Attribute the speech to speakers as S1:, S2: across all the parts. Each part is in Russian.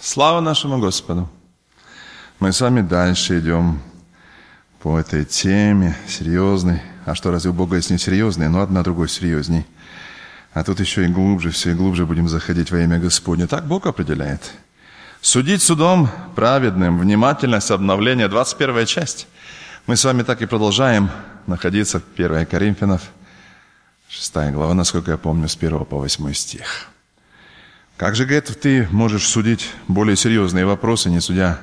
S1: Слава нашему Господу! Мы с вами дальше идем по этой теме серьезной. А что, разве у Бога есть несерьезные? Ну, одна другой серьезней. А тут еще и глубже, все и глубже будем заходить во имя Господне. Так Бог определяет. Судить судом праведным, внимательность, обновление, 21 часть. Мы с вами так и продолжаем находиться в 1 Коринфянов, 6 глава, насколько я помню, с 1 по 8 стих. Как же, говорит, ты можешь судить более серьезные вопросы, не судя,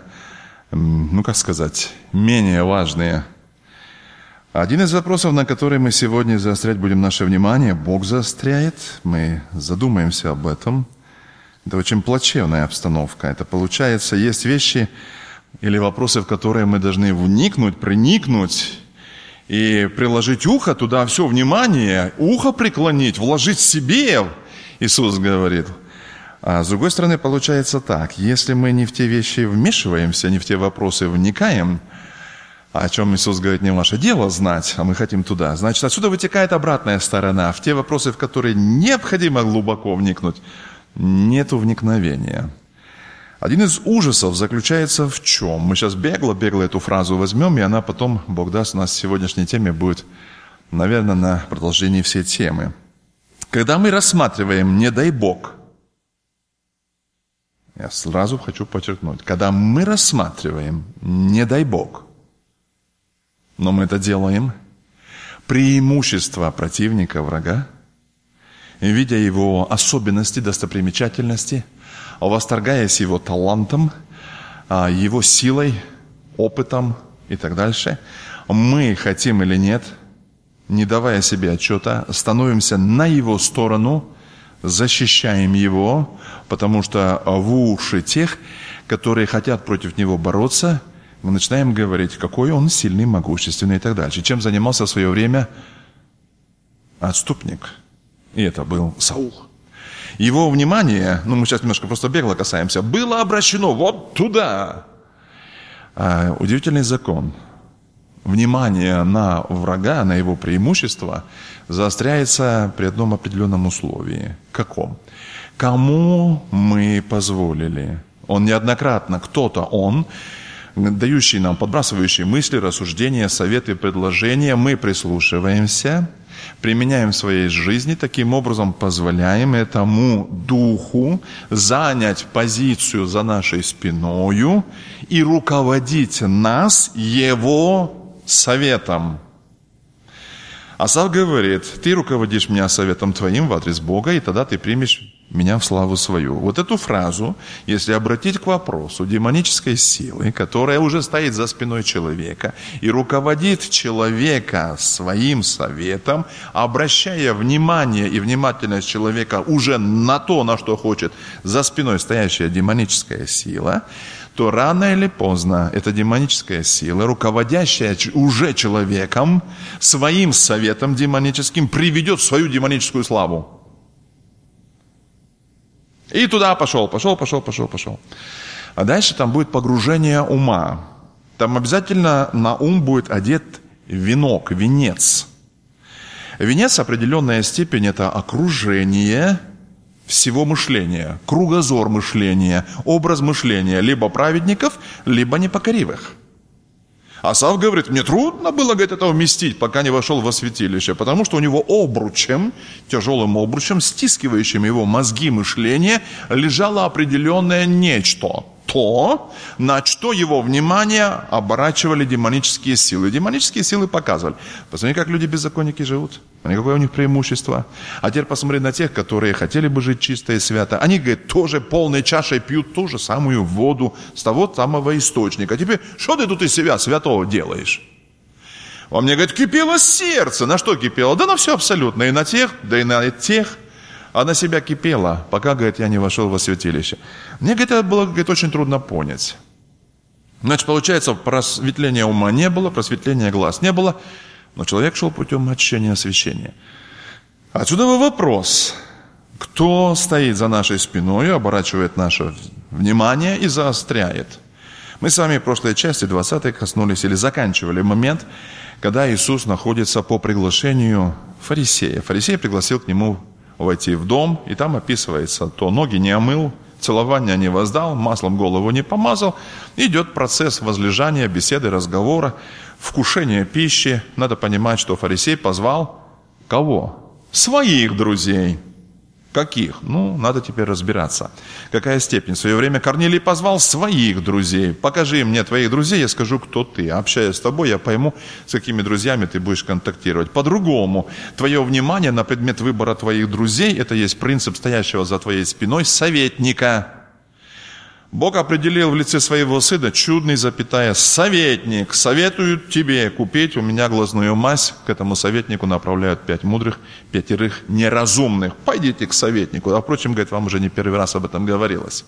S1: менее важные? Один из вопросов, на который мы сегодня заострять будем наше внимание, Бог заостряет, мы задумаемся об этом. Это очень плачевная обстановка. Это получается, есть вещи или вопросы, в которые мы должны вникнуть, проникнуть и приложить ухо туда, все внимание, ухо преклонить, вложить себе, Иисус говорит. А с другой стороны, получается так, если мы не в те вещи вмешиваемся, не в те вопросы вникаем, о чем Иисус говорит, не ваше дело знать, а мы хотим туда, значит, отсюда вытекает обратная сторона, в те вопросы, в которые необходимо глубоко вникнуть, нету вникновения. Один из ужасов заключается в чем? Мы сейчас бегло эту фразу возьмем, и она потом, Бог даст, у нас в сегодняшней теме будет, наверное, на продолжении всей темы. Когда мы рассматриваем «не дай Бог», я сразу хочу подчеркнуть, когда мы рассматриваем «не дай Бог», но мы это делаем, преимущества противника, врага, видя его особенности, достопримечательности, восторгаясь его талантом, его силой, опытом и так дальше, мы, хотим или нет, не давая себе отчета, становимся на его сторону, защищаем его, потому что в уши тех, которые хотят против него бороться, мы начинаем говорить, какой он сильный, могущественный и так дальше. Чем занимался в свое время отступник. И это был Саул. Его внимание, мы сейчас немножко просто бегло касаемся, было обращено вот туда. Удивительный закон. Внимание на врага, на его преимущество заостряется при одном определенном условии. Каком? Кому мы позволили? Он неоднократно, он, дающий нам, подбрасывающий мысли, рассуждения, советы, предложения, мы прислушиваемся, применяем в своей жизни, таким образом позволяем этому духу занять позицию за нашей спиною и руководить нас его советом. Асав говорит, ты руководишь меня советом твоим в адрес Бога, и тогда ты примешь меня в славу свою. Вот эту фразу, если обратить к вопросу демонической силы, которая уже стоит за спиной человека и руководит человека своим советом, обращая внимание и внимательность человека уже на то, на что хочет за спиной стоящая демоническая сила, то рано или поздно эта демоническая сила, руководящая уже человеком, своим советом демоническим, приведет в свою демоническую славу. И туда пошел. А дальше там будет погружение ума. Там обязательно на ум будет одет венок, венец. Венец, определенная степень, это окружение всего мышления, кругозор мышления, образ мышления либо праведников, либо непокоривых. Асав говорит, мне трудно было, говорит, это вместить, пока не вошел во святилище, потому что у него обручем, тяжелым обручем, стискивающим его мозги мышления, лежало определенное нечто. То, на что его внимание оборачивали демонические силы. Демонические силы показывали. Посмотри, как люди-беззаконники живут. Посмотри, какое у них преимущество. А теперь посмотри на тех, которые хотели бы жить чисто и свято. Они, говорит, тоже полной чашей пьют ту же самую воду с того самого источника. А теперь, что ты тут из себя святого делаешь? Во мне, говорит, кипело сердце. На что кипело? Да на все абсолютно. И на тех, да и на тех. А на себя кипело, пока, говорит, я не вошел во святилище. Мне, говорит, это было, говорит, очень трудно понять. Значит, получается, просветления ума не было, просветления глаз не было, но человек шел путем очищения и освящения. Отсюда вопрос, кто стоит за нашей спиной, оборачивает наше внимание и заостряет. Мы с вами в прошлой части 20-й коснулись или заканчивали момент, когда Иисус находится по приглашению фарисея. Фарисей пригласил к нему войти в дом, и там описывается, то ноги не омыл, целования не воздал, маслом голову не помазал. Идет процесс возлежания, беседы, разговора, вкушения пищи. Надо понимать, что фарисей позвал кого? Своих друзей. Каких? Надо теперь разбираться. Какая степень? В свое время Корнилий позвал своих друзей. Покажи мне твоих друзей, я скажу, кто ты. Общаясь с тобой, я пойму, с какими друзьями ты будешь контактировать. По-другому, твое внимание на предмет выбора твоих друзей, это есть принцип стоящего за твоей спиной советника. Бог определил в лице своего сына чудный, советник. Советуют тебе купить у меня глазную мазь. К этому советнику направляют 5 мудрых, 5 неразумных. Пойдите к советнику. А впрочем, говорит, вам уже не первый раз об этом говорилось.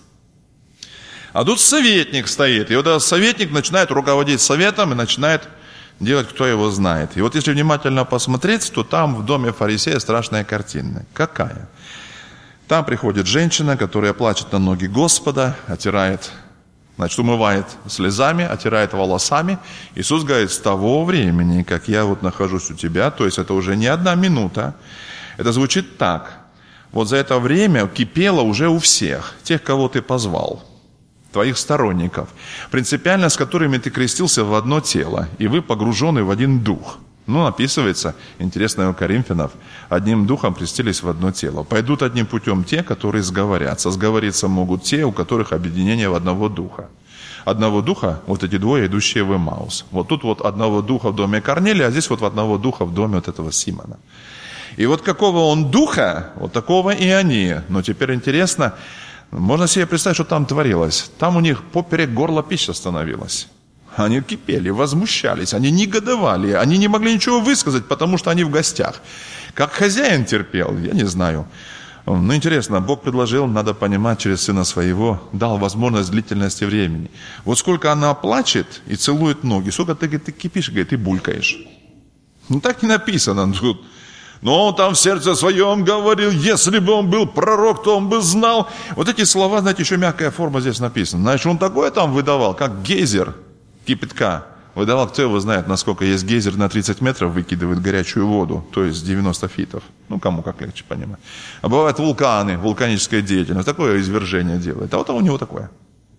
S1: А тут советник стоит. И вот этот советник начинает руководить советом и начинает делать, кто его знает. И вот если внимательно посмотреть, то там в доме фарисея страшная картина. Какая? Там приходит женщина, которая плачет на ноги Господа, отирает, умывает слезами, отирает волосами. Иисус говорит, с того времени, как я вот нахожусь у тебя, то есть это уже не 1 минута, это звучит так. Вот за это время кипело уже у всех, тех, кого ты позвал, твоих сторонников, принципиально с которыми ты крестился в одно тело, и вы погружены в один дух. Описывается, интересно у Коринфянов, одним духом крестились в одно тело. Пойдут одним путем те, которые сговорятся. Сговориться могут те, у которых объединение в одного духа. Одного духа, вот эти двое, идущие в Эмаус. Вот тут вот одного духа в доме Корнилия, а здесь вот одного духа в доме вот этого Симона. И вот какого он духа, вот такого и они. Но теперь интересно, можно себе представить, что там творилось. Там у них поперек горла пища становилась. Они кипели, возмущались, они негодовали, они не могли ничего высказать, потому что они в гостях. Как хозяин терпел, я не знаю. Интересно, Бог предложил, надо понимать, через Сына Своего, дал возможность длительности времени. Вот сколько она плачет и целует ноги, сколько ты кипишь, говорит, и булькаешь. Так не написано тут. Но он там в сердце своем говорил, если бы он был пророк, то он бы знал. Вот эти слова, знаете, еще мягкая форма здесь написана. Знаешь, он такое там выдавал, как гейзер кипятка. Выдавал, кто его знает, насколько есть гейзер на 30 метров выкидывает горячую воду, то есть 90 фитов. Кому как легче понимать. А бывают вулканы, вулканическая деятельность, такое извержение делает. А вот у него такое.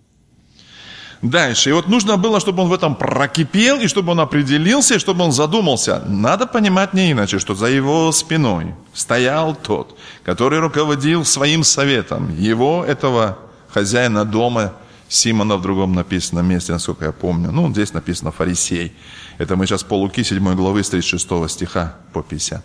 S1: Дальше. И вот нужно было, чтобы он в этом прокипел, и чтобы он определился, и чтобы он задумался. Надо понимать не иначе, что за его спиной стоял тот, который руководил своим советом. Его, этого хозяина дома, Симона в другом написано месте, насколько я помню. Здесь написано фарисей. Это мы сейчас по Луки 7 главы с 36 стиха по 50.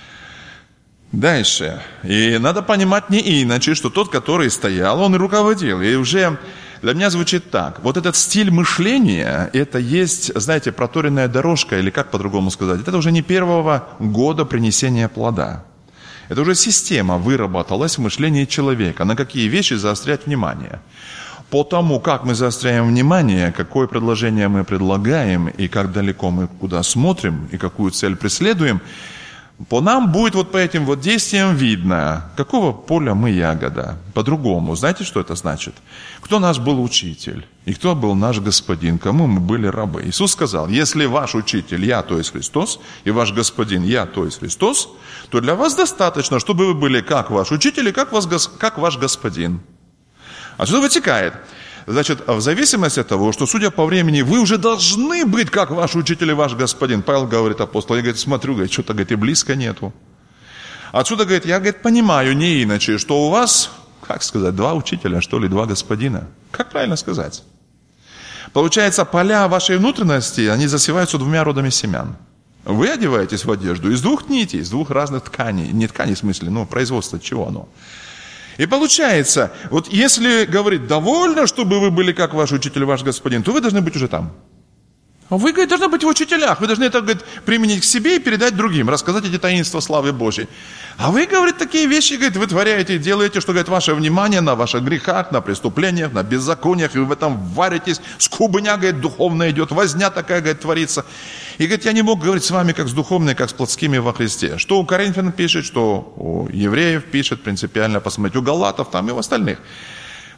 S1: Дальше. И надо понимать не иначе, что тот, который стоял, он и руководил. И уже для меня звучит так. Вот этот стиль мышления, это есть, знаете, проторенная дорожка, или как по-другому сказать, это уже не первого года принесения плода. Это уже система выработалась в мышлении человека. На какие вещи заострять внимание. По тому, как мы заостряем внимание, какое предложение мы предлагаем, и как далеко мы куда смотрим, и какую цель преследуем, по нам будет вот по этим вот действиям видно, какого поля мы ягода. По-другому. Знаете, что это значит? Кто наш был учитель, и кто был наш господин, кому мы были рабы. Иисус сказал, если ваш учитель, я, то есть Христос, и ваш господин, я, то есть Христос, то для вас достаточно, чтобы вы были как ваш учитель и как ваш господин. Отсюда вытекает. Значит, в зависимости от того, что, судя по времени, вы уже должны быть, как ваш учитель и ваш господин. Павел говорит апостолу, я, говорит, смотрю, говорит, что-то, говорит, и близко нету. Отсюда, говорит, я, говорит, понимаю не иначе, что у вас, как сказать, 2 учителя, что ли, 2 господина. Как правильно сказать? Получается, поля вашей внутренности, они засеваются 2 родами семян. Вы одеваетесь в одежду из 2 нитей, из 2 разных тканей. Не тканей в смысле, производство чего оно. И получается, вот если говорить, довольно, чтобы вы были как ваш учитель, ваш господин, то вы должны быть уже там. Вы, говорит, должны быть в учителях, вы должны это, говорит, применить к себе и передать другим, рассказать эти таинства славы Божьей. А вы, говорит, такие вещи, говорит, вытворяете, делаете, что, говорит, ваше внимание на ваших грехах, на преступлениях, на беззакониях, и вы в этом варитесь, скубня, говорит, духовная идет, возня такая, говорит, творится. И, говорит, я не мог говорить с вами как с духовными, как с плотскими во Христе. Что у Коринфян пишет, что у евреев пишет, принципиально посмотреть, у галатов там и у остальных.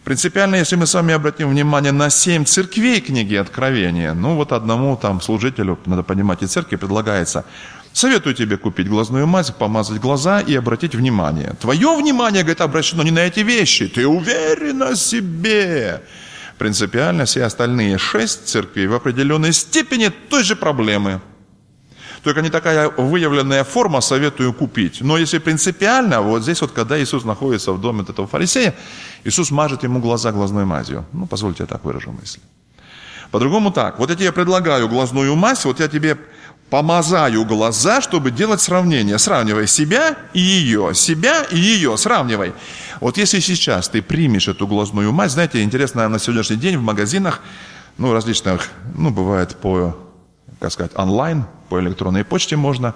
S1: Принципиально, если мы с вами обратим внимание на 7 церквей книги Откровения, ну вот одному там служителю, надо понимать, и церкви предлагается: советую тебе купить глазную мазь, помазать глаза и обратить внимание. Твое внимание, говорит, обращено не на эти вещи, ты уверен о себе. Принципиально все остальные 6 церквей в определенной степени той же проблемы. Только не такая выявленная форма, советую купить. Но если принципиально, вот здесь вот, когда Иисус находится в доме этого фарисея, Иисус мажет ему глаза глазной мазью. Ну, позвольте я так выражу мысль. По-другому так. Вот я тебе предлагаю глазную мазь, вот я тебе помазаю глаза, чтобы делать сравнение. Сравнивай себя и ее, сравнивай. Вот если сейчас ты примешь эту глазную мазь, знаете, интересно, на сегодняшний день в магазинах, ну, различных, ну, бывает по, как сказать, онлайн, по электронной почте можно,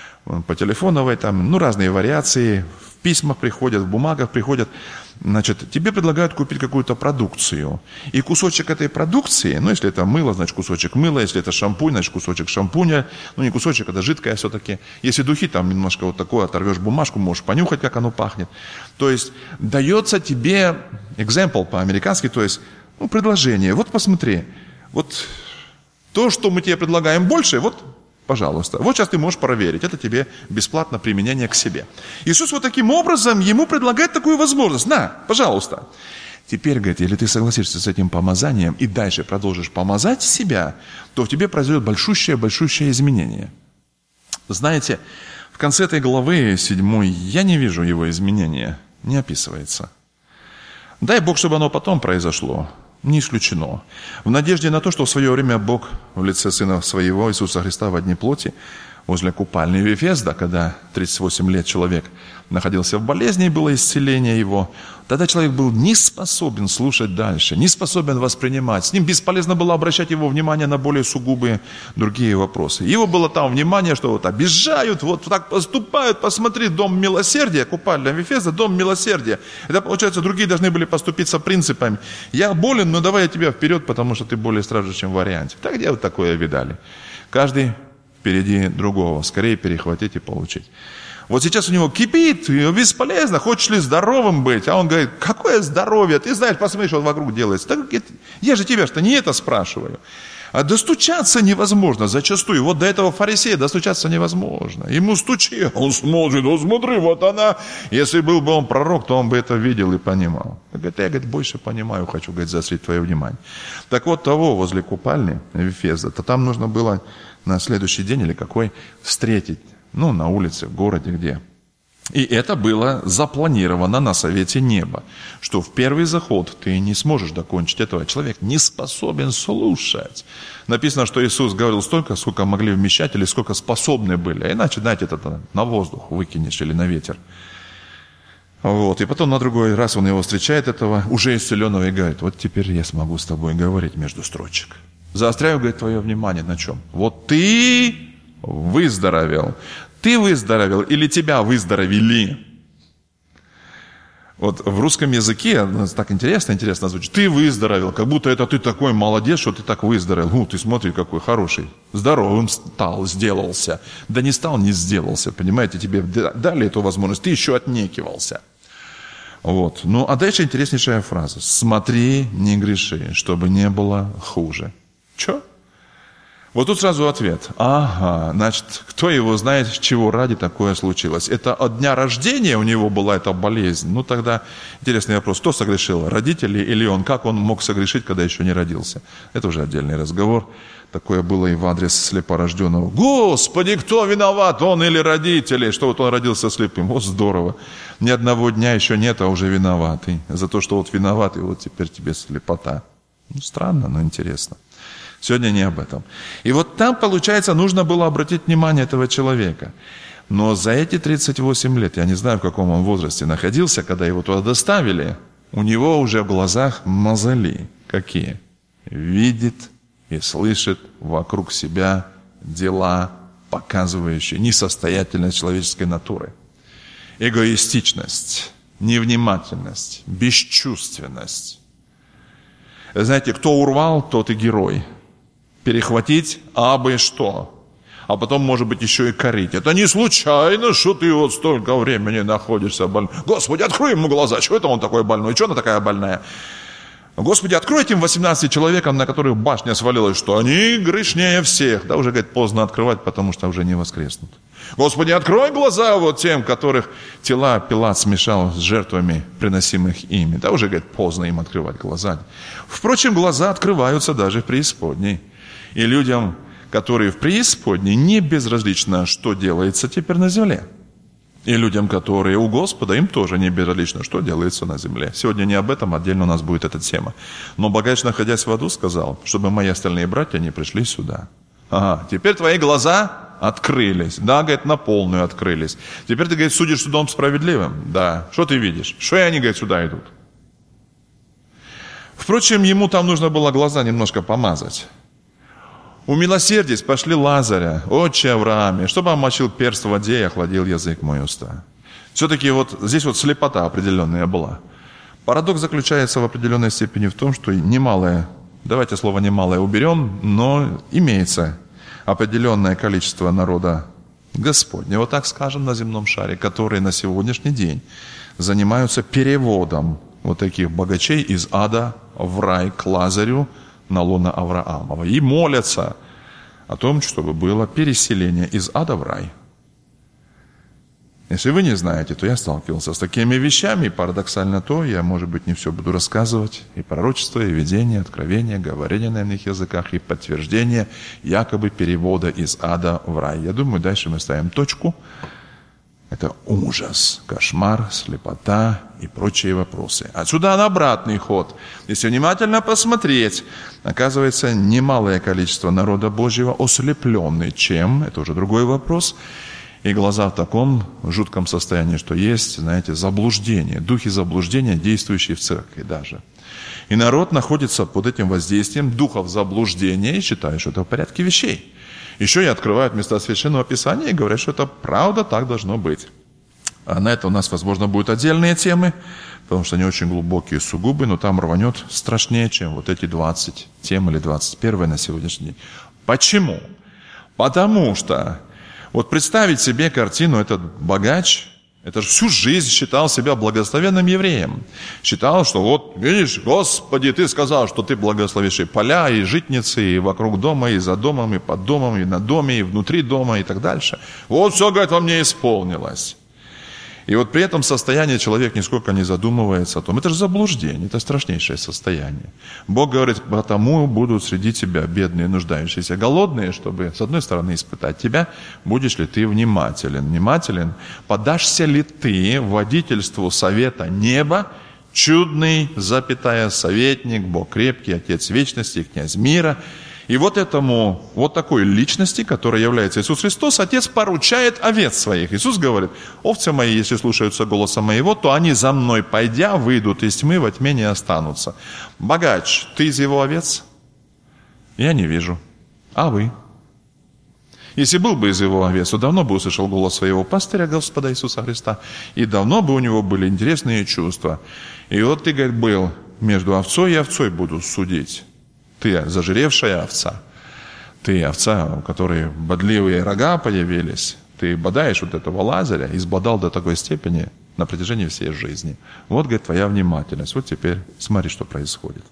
S1: по телефоновой, там, ну, разные вариации, в письмах приходят, в бумагах приходят. Значит, тебе предлагают купить какую-то продукцию. И кусочек этой продукции, ну, если это мыло, значит, кусочек мыла, если это шампунь, значит, кусочек шампуня. Ну, не кусочек, это жидкое все-таки. Если духи, там немножко вот такое, оторвешь бумажку, можешь понюхать, как оно пахнет. То есть, дается тебе example по-американски, то есть, ну, предложение. Вот посмотри, вот то, что мы тебе предлагаем больше, вот, пожалуйста. Вот сейчас ты можешь проверить. Это тебе бесплатно применение к себе. Иисус вот таким образом ему предлагает такую возможность. На, пожалуйста. Теперь, говорит, если ты согласишься с этим помазанием и дальше продолжишь помазать себя, то в тебе произойдет большущее изменение. Знаете, в конце этой главы 7 я не вижу его изменения. Не описывается. Дай Бог, чтобы оно потом произошло. Не исключено. В надежде на то, что в свое время Бог в лице Сына Своего, Иисуса Христа, в одни плоти, возле купальни Вифезда, когда 38 лет человек находился в болезни, и было исцеление его, тогда человек был не способен слушать дальше, не способен воспринимать. С ним бесполезно было обращать его внимание на более сугубые другие вопросы. Его было там внимание, что вот обижают, вот так поступают, посмотри, дом милосердия, купальня Вифезда, дом милосердия. Это, получается, другие должны были поступиться принципами. Я болен, но давай я тебя вперед, потому что ты более страждущий, чем в варианте. Так где вот такое видали? Каждый впереди другого, скорее перехватить и получить. Вот сейчас у него кипит, бесполезно, хочешь ли здоровым быть? А он говорит, какое здоровье? Ты знаешь, посмотри, что вокруг делается. Так, я же тебя что не это спрашиваю. А достучаться невозможно зачастую. Вот до этого фарисея достучаться невозможно. Ему стучи, он смотрит, вот смотри, вот она. Если был бы он пророк, то он бы это видел и понимал. Он говорит, я, говорит, больше понимаю, хочу, говорит, заострить твое внимание. Так вот того возле купальни Вифезда, то там нужно было на следующий день или какой встретить. Ну, на улице, в городе, где. И это было запланировано на Совете Неба, что в первый заход ты не сможешь докончить этого. Человек не способен слушать. Написано, что Иисус говорил столько, сколько могли вмещать или сколько способны были. А иначе, знаете, это на воздух выкинешь или на ветер. Вот. И потом на другой раз он его встречает, этого уже исцеленного, и говорит, вот теперь я смогу с тобой говорить между строчек. Заостряю, говорит, твое внимание на чем? Вот ты выздоровел. Ты выздоровел или тебя выздоровели? Вот в русском языке так интересно звучит. Ты выздоровел, как будто это ты такой молодец, что ты так выздоровел. Ну, ты смотри, какой хороший. Здоровым стал, сделался. Да не стал, не сделался. Понимаете, тебе дали эту возможность, ты еще отнекивался. Вот. Ну, а дальше интереснейшая фраза. Смотри, не греши, чтобы не было хуже. Че? Вот тут сразу ответ. Ага, значит, кто его знает, чего ради такое случилось. Это от дня рождения у него была эта болезнь. Ну, тогда интересный вопрос. Кто согрешил? Родители или он? Как он мог согрешить, когда еще не родился? Это уже отдельный разговор. Такое было и в адрес слепорожденного. Господи, кто виноват? Он или родители? Что вот он родился слепым? Вот здорово. Ни одного дня еще нет, а уже виноватый. За то, что вот виноватый, вот теперь тебе слепота. Ну, странно, но интересно. Сегодня не об этом. И вот там, получается, нужно было обратить внимание этого человека. Но за эти 38 лет, я не знаю, в каком он возрасте находился, когда его туда доставили, у него уже в глазах мозоли. Какие? Видит и слышит вокруг себя дела, показывающие несостоятельность человеческой натуры. Эгоистичность, невнимательность, бесчувственность. Знаете, кто урвал, тот и герой. Перехватить абы что. а потом, может быть, еще и корить. Это не случайно, что ты вот столько времени находишься больным. Господи, открой ему глаза, что это он такой больной, что она такая больная? Господи, открой этим 18 человекам, на которых башня свалилась, что они грешнее всех. Да уже, говорит, поздно открывать, потому что уже не воскреснут. Господи, открой глаза вот тем, которых тела Пилат смешал с жертвами, приносимых ими. Да уже, говорит, поздно им открывать глаза. Впрочем, глаза открываются даже в преисподней. И людям, которые в преисподней, не безразлично, что делается теперь на земле. И людям, которые у Господа, им тоже не безразлично, что делается на земле. Сегодня не об этом, отдельно у нас будет эта тема. Но богач, находясь в аду, сказал, чтобы мои остальные братья не пришли сюда. Ага, теперь твои глаза открылись. Да, говорит, на полную открылись. Теперь ты, говорит, судишь судом справедливым. Да, что ты видишь? Что и они, говорит, сюда идут? Впрочем, ему там нужно было глаза немножко помазать. Умилосердись, пошли Лазаря, отче Аврааме, чтобы омочил перст в воде и охладил язык мой уста. Все-таки вот здесь вот слепота определенная была. Парадокс заключается в определенной степени в том, что немалое, давайте слово немалое уберем, но имеется определенное количество народа Господнего, так скажем, на земном шаре, которые на сегодняшний день занимаются переводом вот таких богачей из ада в рай к Лазарю, на лоно Авраамова, и молятся о том, чтобы было переселение из ада в рай. Если вы не знаете, то я сталкивался с такими вещами, и парадоксально то, я, может быть, не все буду рассказывать, и пророчество, и видение, откровение, говорение на иных языках, и подтверждение якобы перевода из ада в рай. Я думаю, дальше мы ставим точку. Это ужас, кошмар, слепота и прочие вопросы. Отсюда на обратный ход. Если внимательно посмотреть, оказывается, немалое количество народа Божьего ослеплены. Чем? Это уже другой вопрос. И глаза в таком жутком состоянии, что есть, знаете, заблуждение, духи заблуждения, действующие в церкви даже. И народ находится под этим воздействием духов заблуждения и считает, что это в порядке вещей. Еще и открывают места Священного Писания и говорят, что это правда, так должно быть. А на это у нас, возможно, будут отдельные темы, потому что они очень глубокие, сугубые, но там рванет страшнее, чем вот эти 20 тем или 21 на сегодняшний день. Почему? Потому что, вот представить себе картину, этот богач, это же всю жизнь считал себя благословенным евреем. Считал, что вот, видишь, Господи, Ты сказал, что Ты благословишь и поля, и житницы, и вокруг дома, и за домом, и под домом, и на доме, и внутри дома, и так дальше. Вот все, говорит, во мне исполнилось. И вот при этом состоянии человек нисколько не задумывается о том. Это же заблуждение, это страшнейшее состояние. Бог говорит, потому будут среди тебя бедные, нуждающиеся, голодные, чтобы, с одной стороны, испытать тебя, будешь ли ты внимателен, подашься ли ты водительству совета неба, чудный, советник, Бог крепкий, Отец вечности, князь мира. И вот этому, вот такой личности, которая является Иисус Христос, Отец поручает овец своих. Иисус говорит, овцы мои, если слушаются голоса моего, то они за мной пойдя, выйдут из тьмы, во тьме не останутся. Богач, ты из его овец? Я не вижу. А вы? Если был бы из его овец, то давно бы услышал голос своего пастыря, Господа Иисуса Христа, и давно бы у него были интересные чувства. И вот ты, говорит, был между овцой и овцой буду судить. Ты зажиревшая овца, ты овца, у которой бодливые рога появились, ты бодаешь вот этого Лазаря, и сбодал до такой степени на протяжении всей жизни. Вот, говорит, твоя внимательность. Вот теперь смотри, что происходит.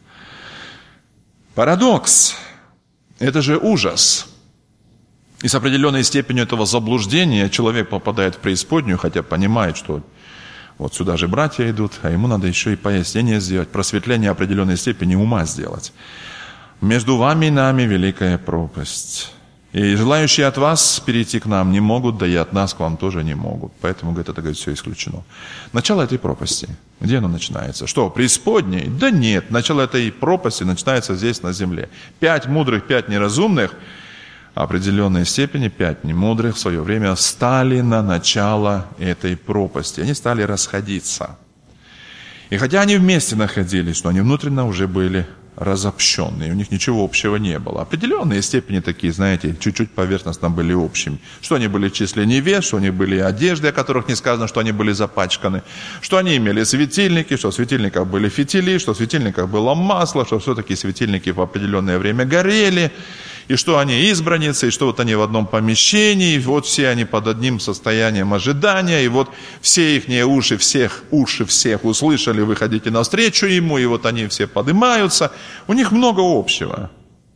S1: Парадокс. Это же ужас. И с определенной степенью этого заблуждения человек попадает в преисподнюю, хотя понимает, что вот сюда же братья идут, а ему надо еще и пояснение сделать, просветление определенной степени ума сделать. Между вами и нами великая пропасть. И желающие от вас перейти к нам не могут, да и от нас к вам тоже не могут. Поэтому, говорит, это, говорит, все исключено. Начало этой пропасти. Где оно начинается? Что, преисподней? Да нет, начало этой пропасти начинается здесь, на земле. 5 мудрых, 5 неразумных, определенной степени 5 немудрых в свое время стали на начало этой пропасти. Они стали расходиться. И хотя они вместе находились, но они внутренне уже были разобщенные, у них ничего общего не было. Определенные степени такие, знаете, чуть-чуть поверхностно были общими. Что они были в числе невест, что они были одежды, о которых не сказано, что они были запачканы, что они имели светильники, что в светильниках были фитили, что в светильниках было масло, что все-таки светильники в определенное время горели. и что они избранницы, и что вот они в одном помещении, и вот все они под одним состоянием ожидания, и вот все их уши всех услышали, вы ходите навстречу ему, и вот они все поднимаются. У них много общего.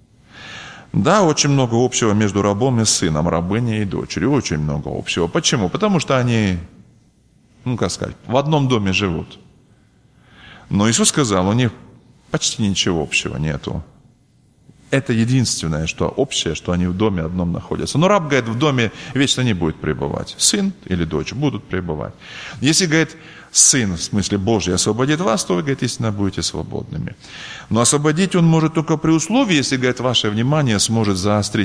S1: Да, очень много общего между рабом и сыном, рабыней и дочерью, очень много общего. Почему? Потому что они, в одном доме живут. Но Иисус сказал, у них почти ничего общего нету. Это единственное, что общее, что они в доме одном находятся. Но раб, говорит, в доме вечно не будет пребывать. Сын или дочь будут пребывать. Если, говорит, Сын, в смысле Божий, освободит вас, то вы, говорит, истинно будете свободными. Но освободить Он может только при условии, если, говорит, ваше внимание сможет заострить,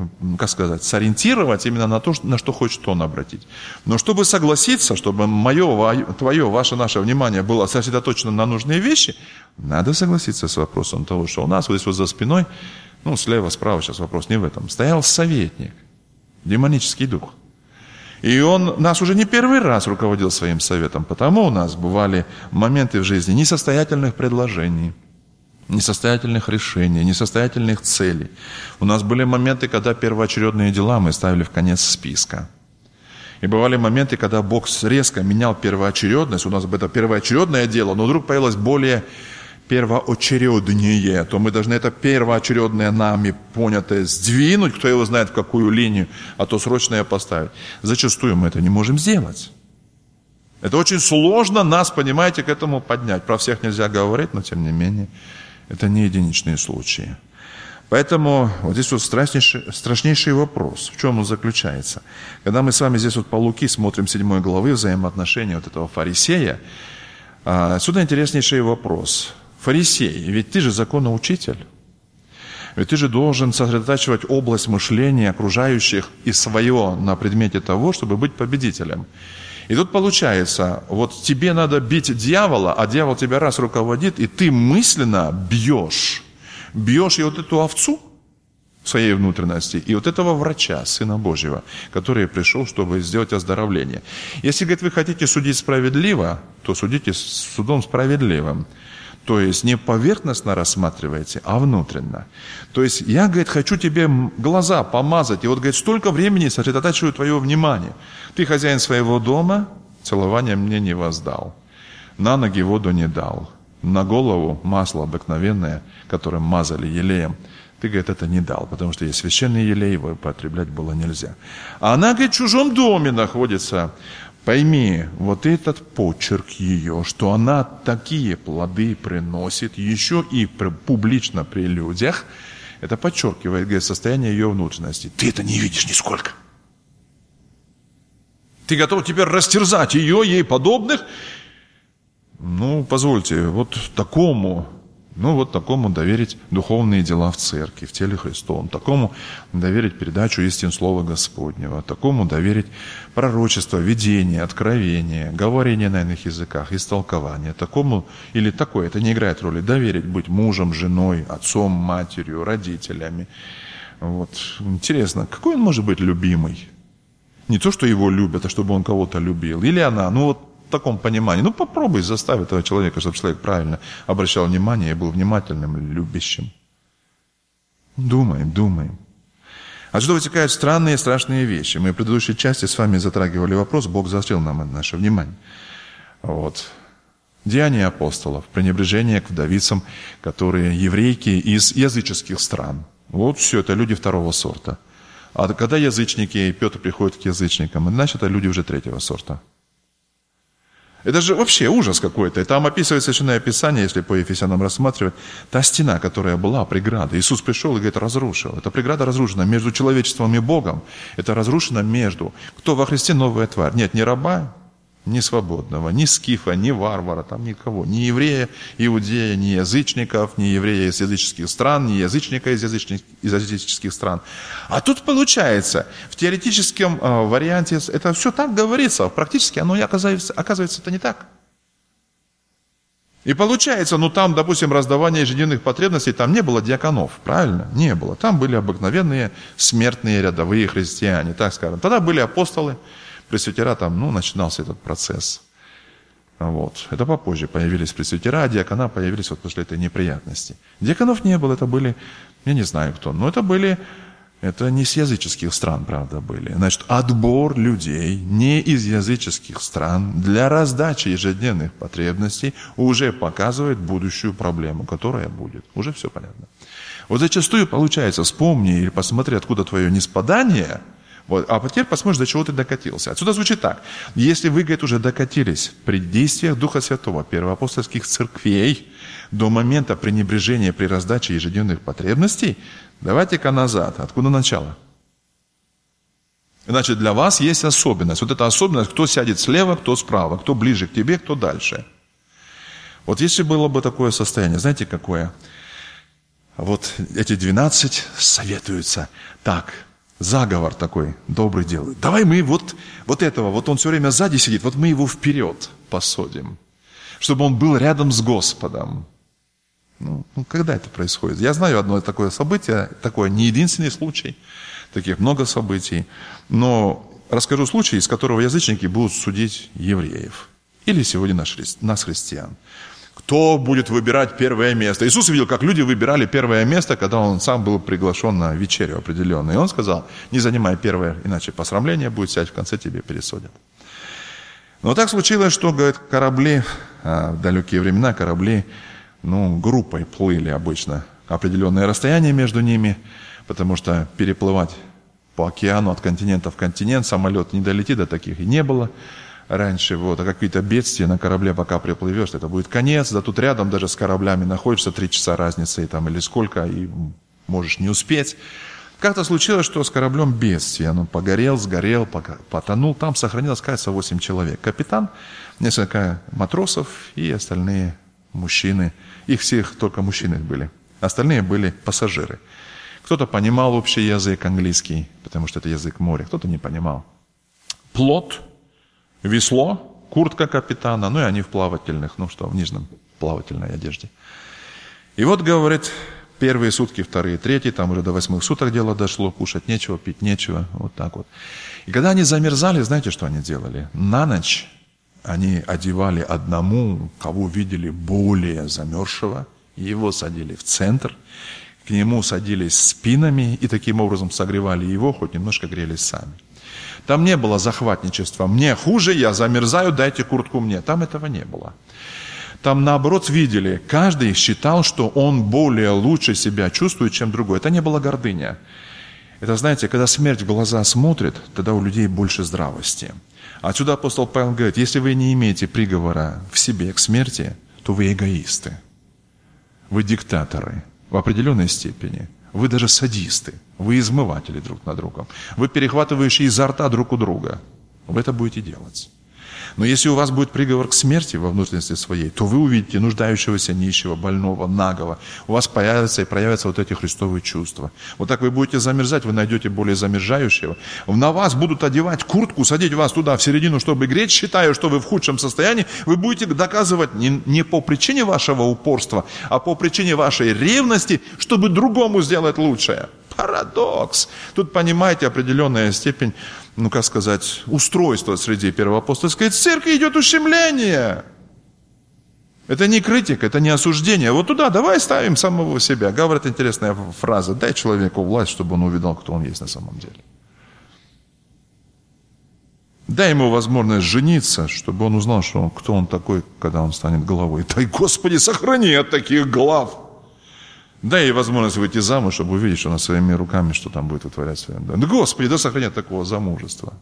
S1: сориентировать именно на то, на что хочет Он обратить. Но чтобы согласиться, чтобы твое, ваше, наше внимание было сосредоточено на нужные вещи, надо согласиться с вопросом того, что у нас вот здесь вот за спиной, слева, справа, сейчас вопрос не в этом, стоял советник, демонический дух. И он нас уже не первый раз руководил своим советом, потому у нас бывали моменты в жизни несостоятельных предложений, несостоятельных решений, несостоятельных целей. У нас были моменты, когда первоочередные дела мы ставили в конец списка. И бывали моменты, когда Бог резко менял первоочередность, у нас это первоочередное дело, но вдруг появилось более первоочереднее, то мы должны это первоочередное нами понятое сдвинуть, кто его знает в какую линию, а то срочное поставить. Зачастую мы это не можем сделать. Это очень сложно нас, понимаете, к этому поднять. Про всех нельзя говорить, но тем не менее, это не единичные случаи. Поэтому вот здесь вот страшнейший вопрос. В чем он заключается? Когда мы с вами здесь вот по Луки смотрим 7 главы взаимоотношения вот этого фарисея, отсюда интереснейший вопрос. Фарисей, ведь ты же законоучитель. Ведь ты же должен сосредотачивать область мышления окружающих и свое на предмете того, чтобы быть победителем. И тут получается, вот тебе надо бить дьявола, а дьявол тебя раз руководит, и ты мысленно бьешь и вот эту овцу в своей внутренности, и вот этого врача, Сына Божьего, который пришел, чтобы сделать оздоровление. Если, говорит, вы хотите судить справедливо, то судите судом справедливым. То есть не поверхностно рассматривайте, а внутренно. То есть я, говорит, хочу тебе глаза помазать, и вот, говорит, столько времени сосредотачиваю твое внимание. Ты хозяин своего дома, целование мне не воздал, на ноги воду не дал, на голову масло обыкновенное, которым мазали елеем, ты, говорит, это не дал, потому что есть священный елей, его употреблять было нельзя. А она, говорит, в чужом доме находится. Пойми, вот этот почерк ее, что она такие плоды приносит, еще и публично при людях, это подчеркивает, говорит, состояние ее внутренности. Ты это не видишь нисколько. Ты готов теперь растерзать ее, ей подобных? Позвольте, вот такому доверить духовные дела в церкви, в теле Христовом, такому доверить передачу истин Слова Господнего, такому доверить пророчество, видение, откровение, говорение на иных языках, истолкование, такому или такое, это не играет роли, доверить быть мужем, женой, отцом, матерью, родителями. Вот. Интересно, какой он может быть любимый? Не то, что его любят, а чтобы он кого-то любил. Или она, в таком понимании. Попробуй заставить этого человека, чтобы человек правильно обращал внимание и был внимательным, любящим. Думаем. Отсюда вытекают странные и страшные вещи. Мы в предыдущей части с вами затрагивали вопрос, Бог заострил нам наше внимание. Деяния апостолов, пренебрежение к вдовицам, которые еврейки из языческих стран. Все это люди второго сорта. А когда язычники, и Петр приходит к язычникам, значит, это люди уже третьего сорта. Это же вообще ужас какой-то. И там описывает Священное Писание, если по Ефесянам рассматривать, та стена, которая была, преграда. Иисус пришел и, говорит, разрушил. Эта преграда разрушена между человечеством и Богом. Это разрушено между. Кто во Христе новая тварь? Нет, ни раба, ни свободного, ни скифа, ни варвара, там никого. Ни еврея, иудея, ни язычников, ни еврея из языческих стран, ни язычника из языческих стран. А тут получается, в теоретическом варианте это все так говорится, практически оно, оказывается, это не так. И получается, там, допустим, раздавание ежедневных потребностей, там не было диаконов, правильно? Не было. Там были обыкновенные смертные рядовые христиане, так скажем. Тогда были апостолы, пресвитера, там, начинался этот процесс. Вот. Это попозже появились пресвитера, а диакона появились вот после этой неприятности. Диаконов не было, это были, я не знаю кто, но это не с языческих стран, правда, были. Значит, отбор людей не из языческих стран для раздачи ежедневных потребностей уже показывает будущую проблему, которая будет. Уже все понятно. Вот зачастую получается, вспомни или посмотри, откуда твое ниспадание, вот, а теперь посмотришь, до чего ты докатился. Отсюда звучит так. Если вы, говорит, уже докатились при действиях Духа Святого, первоапостольских церквей, до момента пренебрежения при раздаче ежедневных потребностей, давайте-ка назад. Откуда начало? Значит, для вас есть особенность. Вот эта особенность, кто сядет слева, кто справа, кто ближе к тебе, кто дальше. Вот если было бы такое состояние, знаете, какое? Вот эти 12 советуются. Так, заговор такой добрый делают. Давай мы вот этого, вот он все время сзади сидит, вот мы его вперед посадим, чтобы он был рядом с Господом. Ну, когда это происходит? Я знаю одно такое событие, такое не единственный случай, таких много событий, но расскажу случай, из которого язычники будут судить евреев. Или сегодня нас, христиан. Кто будет выбирать первое место? Иисус видел, как люди выбирали первое место, когда Он сам был приглашен на вечерю определенную. И Он сказал, не занимай первое, иначе посрамление будет, сядь в конце, тебе пересудят. Но так случилось, что, говорит, корабли, в далекие времена корабли, группой плыли обычно определенное расстояние между ними, потому что переплывать по океану от континента в континент самолет не долетит, до таких и не было раньше, а какие-то бедствия на корабле, пока приплывешь, это будет конец, да тут рядом даже с кораблями находишься 3 часа разницы или сколько, и можешь не успеть. Как-то случилось, что с кораблем бедствие, он погорел, сгорел, потонул, там сохранилось, кажется, 8 человек. Капитан, несколько матросов и остальные мужчины, их всех только мужчины были, остальные были пассажиры. Кто-то понимал общий язык английский, потому что это язык моря, кто-то не понимал. Плот, весло, куртка капитана, и они в плавательных, в нижнем плавательной одежде. И вот, говорит, первые сутки, вторые, третьи, там уже до 8 суток дело дошло, кушать нечего, пить нечего, вот так вот. И когда они замерзали, знаете, что они делали? На ночь они одевали одному, кого видели более замерзшего, его садили в центр, к нему садились спинами и таким образом согревали его, хоть немножко грелись сами. Там не было захватничества. Мне хуже, я замерзаю, дайте куртку мне. Там этого не было. Там наоборот видели, каждый считал, что он более лучше себя чувствует, чем другой. Это не была гордыня. Это, знаете, когда смерть в глаза смотрит, тогда у людей больше здравости. Отсюда апостол Павел говорит, если вы не имеете приговора в себе к смерти, то вы эгоисты. Вы диктаторы в определенной степени. Вы даже садисты. Вы измыватели друг над другом. Вы перехватывающие изо рта друг у друга. Вы это будете делать. Но если у вас будет приговор к смерти во внутренности своей, то вы увидите нуждающегося, нищего, больного, нагого. У вас появятся и проявятся вот эти христовые чувства. Вот так вы будете замерзать, вы найдете более замерзающего. На вас будут одевать куртку, садить вас туда в середину, чтобы греть, считая, что вы в худшем состоянии. Вы будете доказывать не по причине вашего упорства, а по причине вашей ревности, чтобы другому сделать лучшее. Парадокс. Тут, понимаете, определенная степень, устройство среди первоапостольской церкви, идет ущемление. Это не критика, это не осуждение. Вот туда давай ставим самого себя. Говорит интересная фраза: дай человеку власть, чтобы он увидел, кто он есть на самом деле. Дай ему возможность жениться, чтобы он узнал, кто он такой, когда он станет главой. Дай, Господи, сохрани от таких глав. Дай ей возможность выйти замуж, чтобы увидеть, что она своими руками, что там будет вытворять своим. Да, Господи, да сохрани от такого замужества.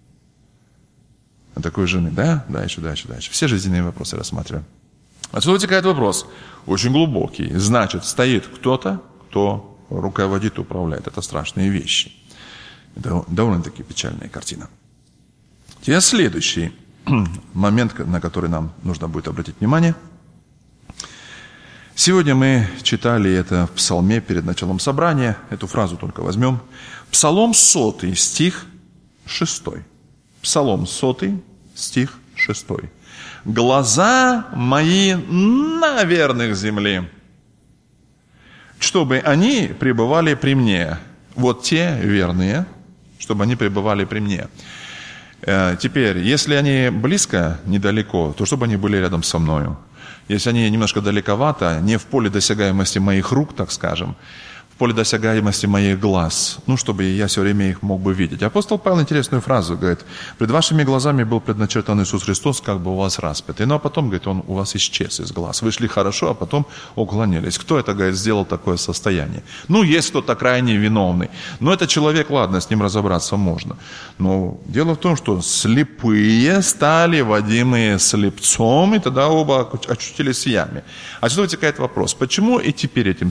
S1: От такой жены. Да? Дальше. Все жизненные вопросы рассматриваем. Отсюда вытекает вопрос, очень глубокий. Значит, стоит кто-то, кто руководит, управляет. Это страшные вещи. Это довольно-таки печальная картина. Теперь следующий момент, на который нам нужно будет обратить внимание. Сегодня мы читали это в Псалме перед началом собрания. Эту фразу только возьмем. Псалом 100, стих 6. Псалом 100, стих 6. «Глаза мои на верных земли, чтобы они пребывали при мне». Вот те верные, чтобы они пребывали при мне. Теперь, если они близко, недалеко, то чтобы они были рядом со мною. Если они немножко далековато, не в поле досягаемости моих рук, так скажем, в поле досягаемости моих глаз, чтобы я все время их мог бы видеть. Апостол Павел интересную фразу говорит: «Пред вашими глазами был предначертан Иисус Христос, как бы у вас распятый». А потом, говорит, Он у вас исчез из глаз. Вы шли хорошо, а потом уклонились. Кто это, говорит, сделал такое состояние? Есть кто-то крайне виновный. Но это человек, ладно, с ним разобраться можно. Но дело в том, что слепые стали водимые слепцом, и тогда оба очутились в яме. Отсюда вытекает вопрос: почему и теперь этим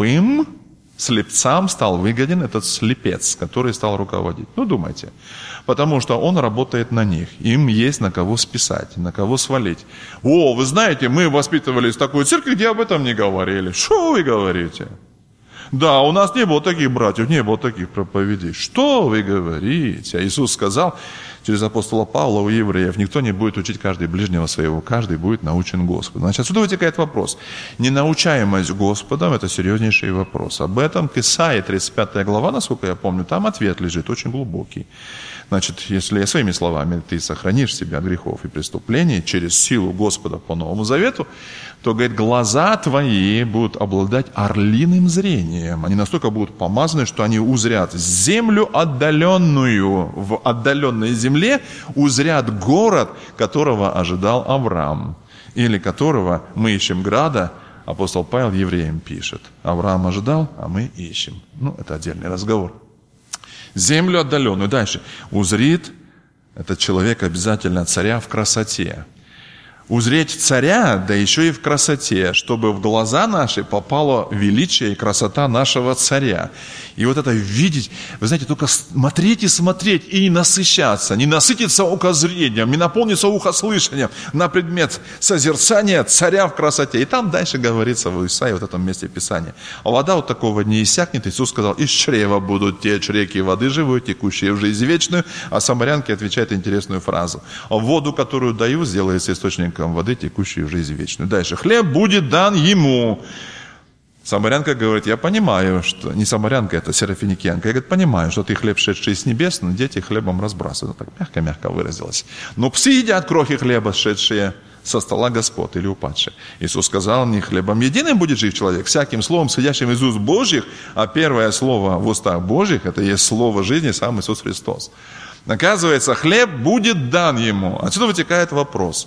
S1: слепцам стал выгоден этот слепец, который стал руководить? Думайте. Потому что он работает на них. Им есть на кого списать, на кого свалить. Вы знаете, мы воспитывались в такой церкви, где об этом не говорили. Что вы говорите? Да, у нас не было таких братьев, не было таких проповедей. Что вы говорите? Иисус сказал через апостола Павла у евреев: никто не будет учить каждый ближнего своего, каждый будет научен Господом. Значит, отсюда вытекает вопрос. Ненаучаемость Господом – это серьезнейший вопрос. Об этом к Исаии 35 глава, насколько я помню, там ответ лежит очень глубокий. Значит, если своими словами ты сохранишь себя от грехов и преступлений через силу Господа по Новому Завету, то, говорит, глаза твои будут обладать орлиным зрением. Они настолько будут помазаны, что они узрят землю отдаленную. В отдаленной земле узрят город, которого ожидал Авраам. Или которого мы ищем града. Апостол Павел евреям пишет: Авраам ожидал, а мы ищем. Это отдельный разговор. Землю отдаленную. Дальше. Узрит этот человек обязательно царя в красоте. Узреть царя, да еще и в красоте, чтобы в глаза наши попало величие и красота нашего царя. И вот это видеть, вы знаете, только смотреть и смотреть, и не насыщаться, не насытиться окозрением, не наполниться ухослышанием на предмет созерцания царя в красоте. И там дальше говорится в Исаии, вот этом месте Писания: а вода вот такого не иссякнет. Иисус сказал: из чрева будут течь реки воды живой, текущие в жизнь вечную. А самарянке отвечает интересную фразу: воду, которую даю, сделается источником воды, текущей в жизнь вечную. Дальше. Хлеб будет дан ему. Самарянка говорит: я понимаю, что... Не самарянка, это серафиникянка. Я, говорит, понимаю, что ты хлеб, шедший с небес, но дети хлебом разбрасывают. Так мягко-мягко выразилась. Но псы едят крохи хлеба, шедшие со стола господ или упадшие. Иисус сказал: не хлебом единым будет жив человек, всяким словом, сходящим из уст Божьих, а первое слово в устах Божьих, это и есть слово жизни, сам Иисус Христос. Оказывается, хлеб будет дан ему. Отсюда вытекает вопрос.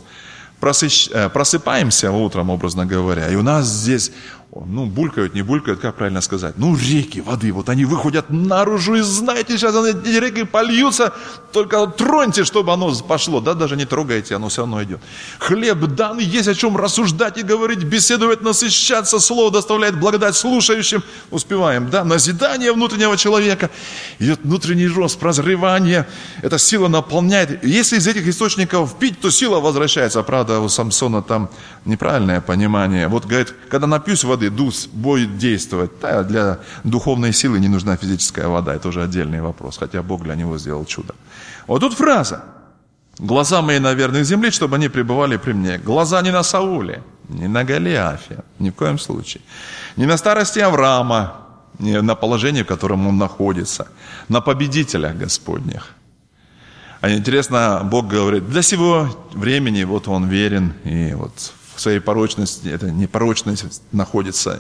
S1: Просыпаемся утром, образно говоря, и у нас здесь, булькают, не булькают, как правильно сказать, реки воды, вот они выходят наружу, и знаете, сейчас эти реки польются, только троньте, чтобы оно пошло, даже не трогайте, оно все равно идет. Хлеб дан, есть о чем рассуждать и говорить, беседовать, насыщаться, слово доставляет благодать слушающим, успеваем, назидание внутреннего человека, идет внутренний рост, прозревание, эта сила наполняет. Если из этих источников пить, то сила возвращается. Правда, у Самсона там неправильное понимание. Вот, говорит, когда напьюсь воды, дух будет действовать. Для духовной силы не нужна физическая вода. Это уже отдельный вопрос. Хотя Бог для него сделал чудо. Вот тут фраза: глаза мои на верных земли, чтобы они пребывали при мне. Глаза не на Сауле, не на Голиафе, ни в коем случае. Не на старости Авраама, не на положении, в котором он находится. На победителях Господних. А интересно, Бог говорит: для сего времени вот он верен, и вот в своей порочности, это непорочности находится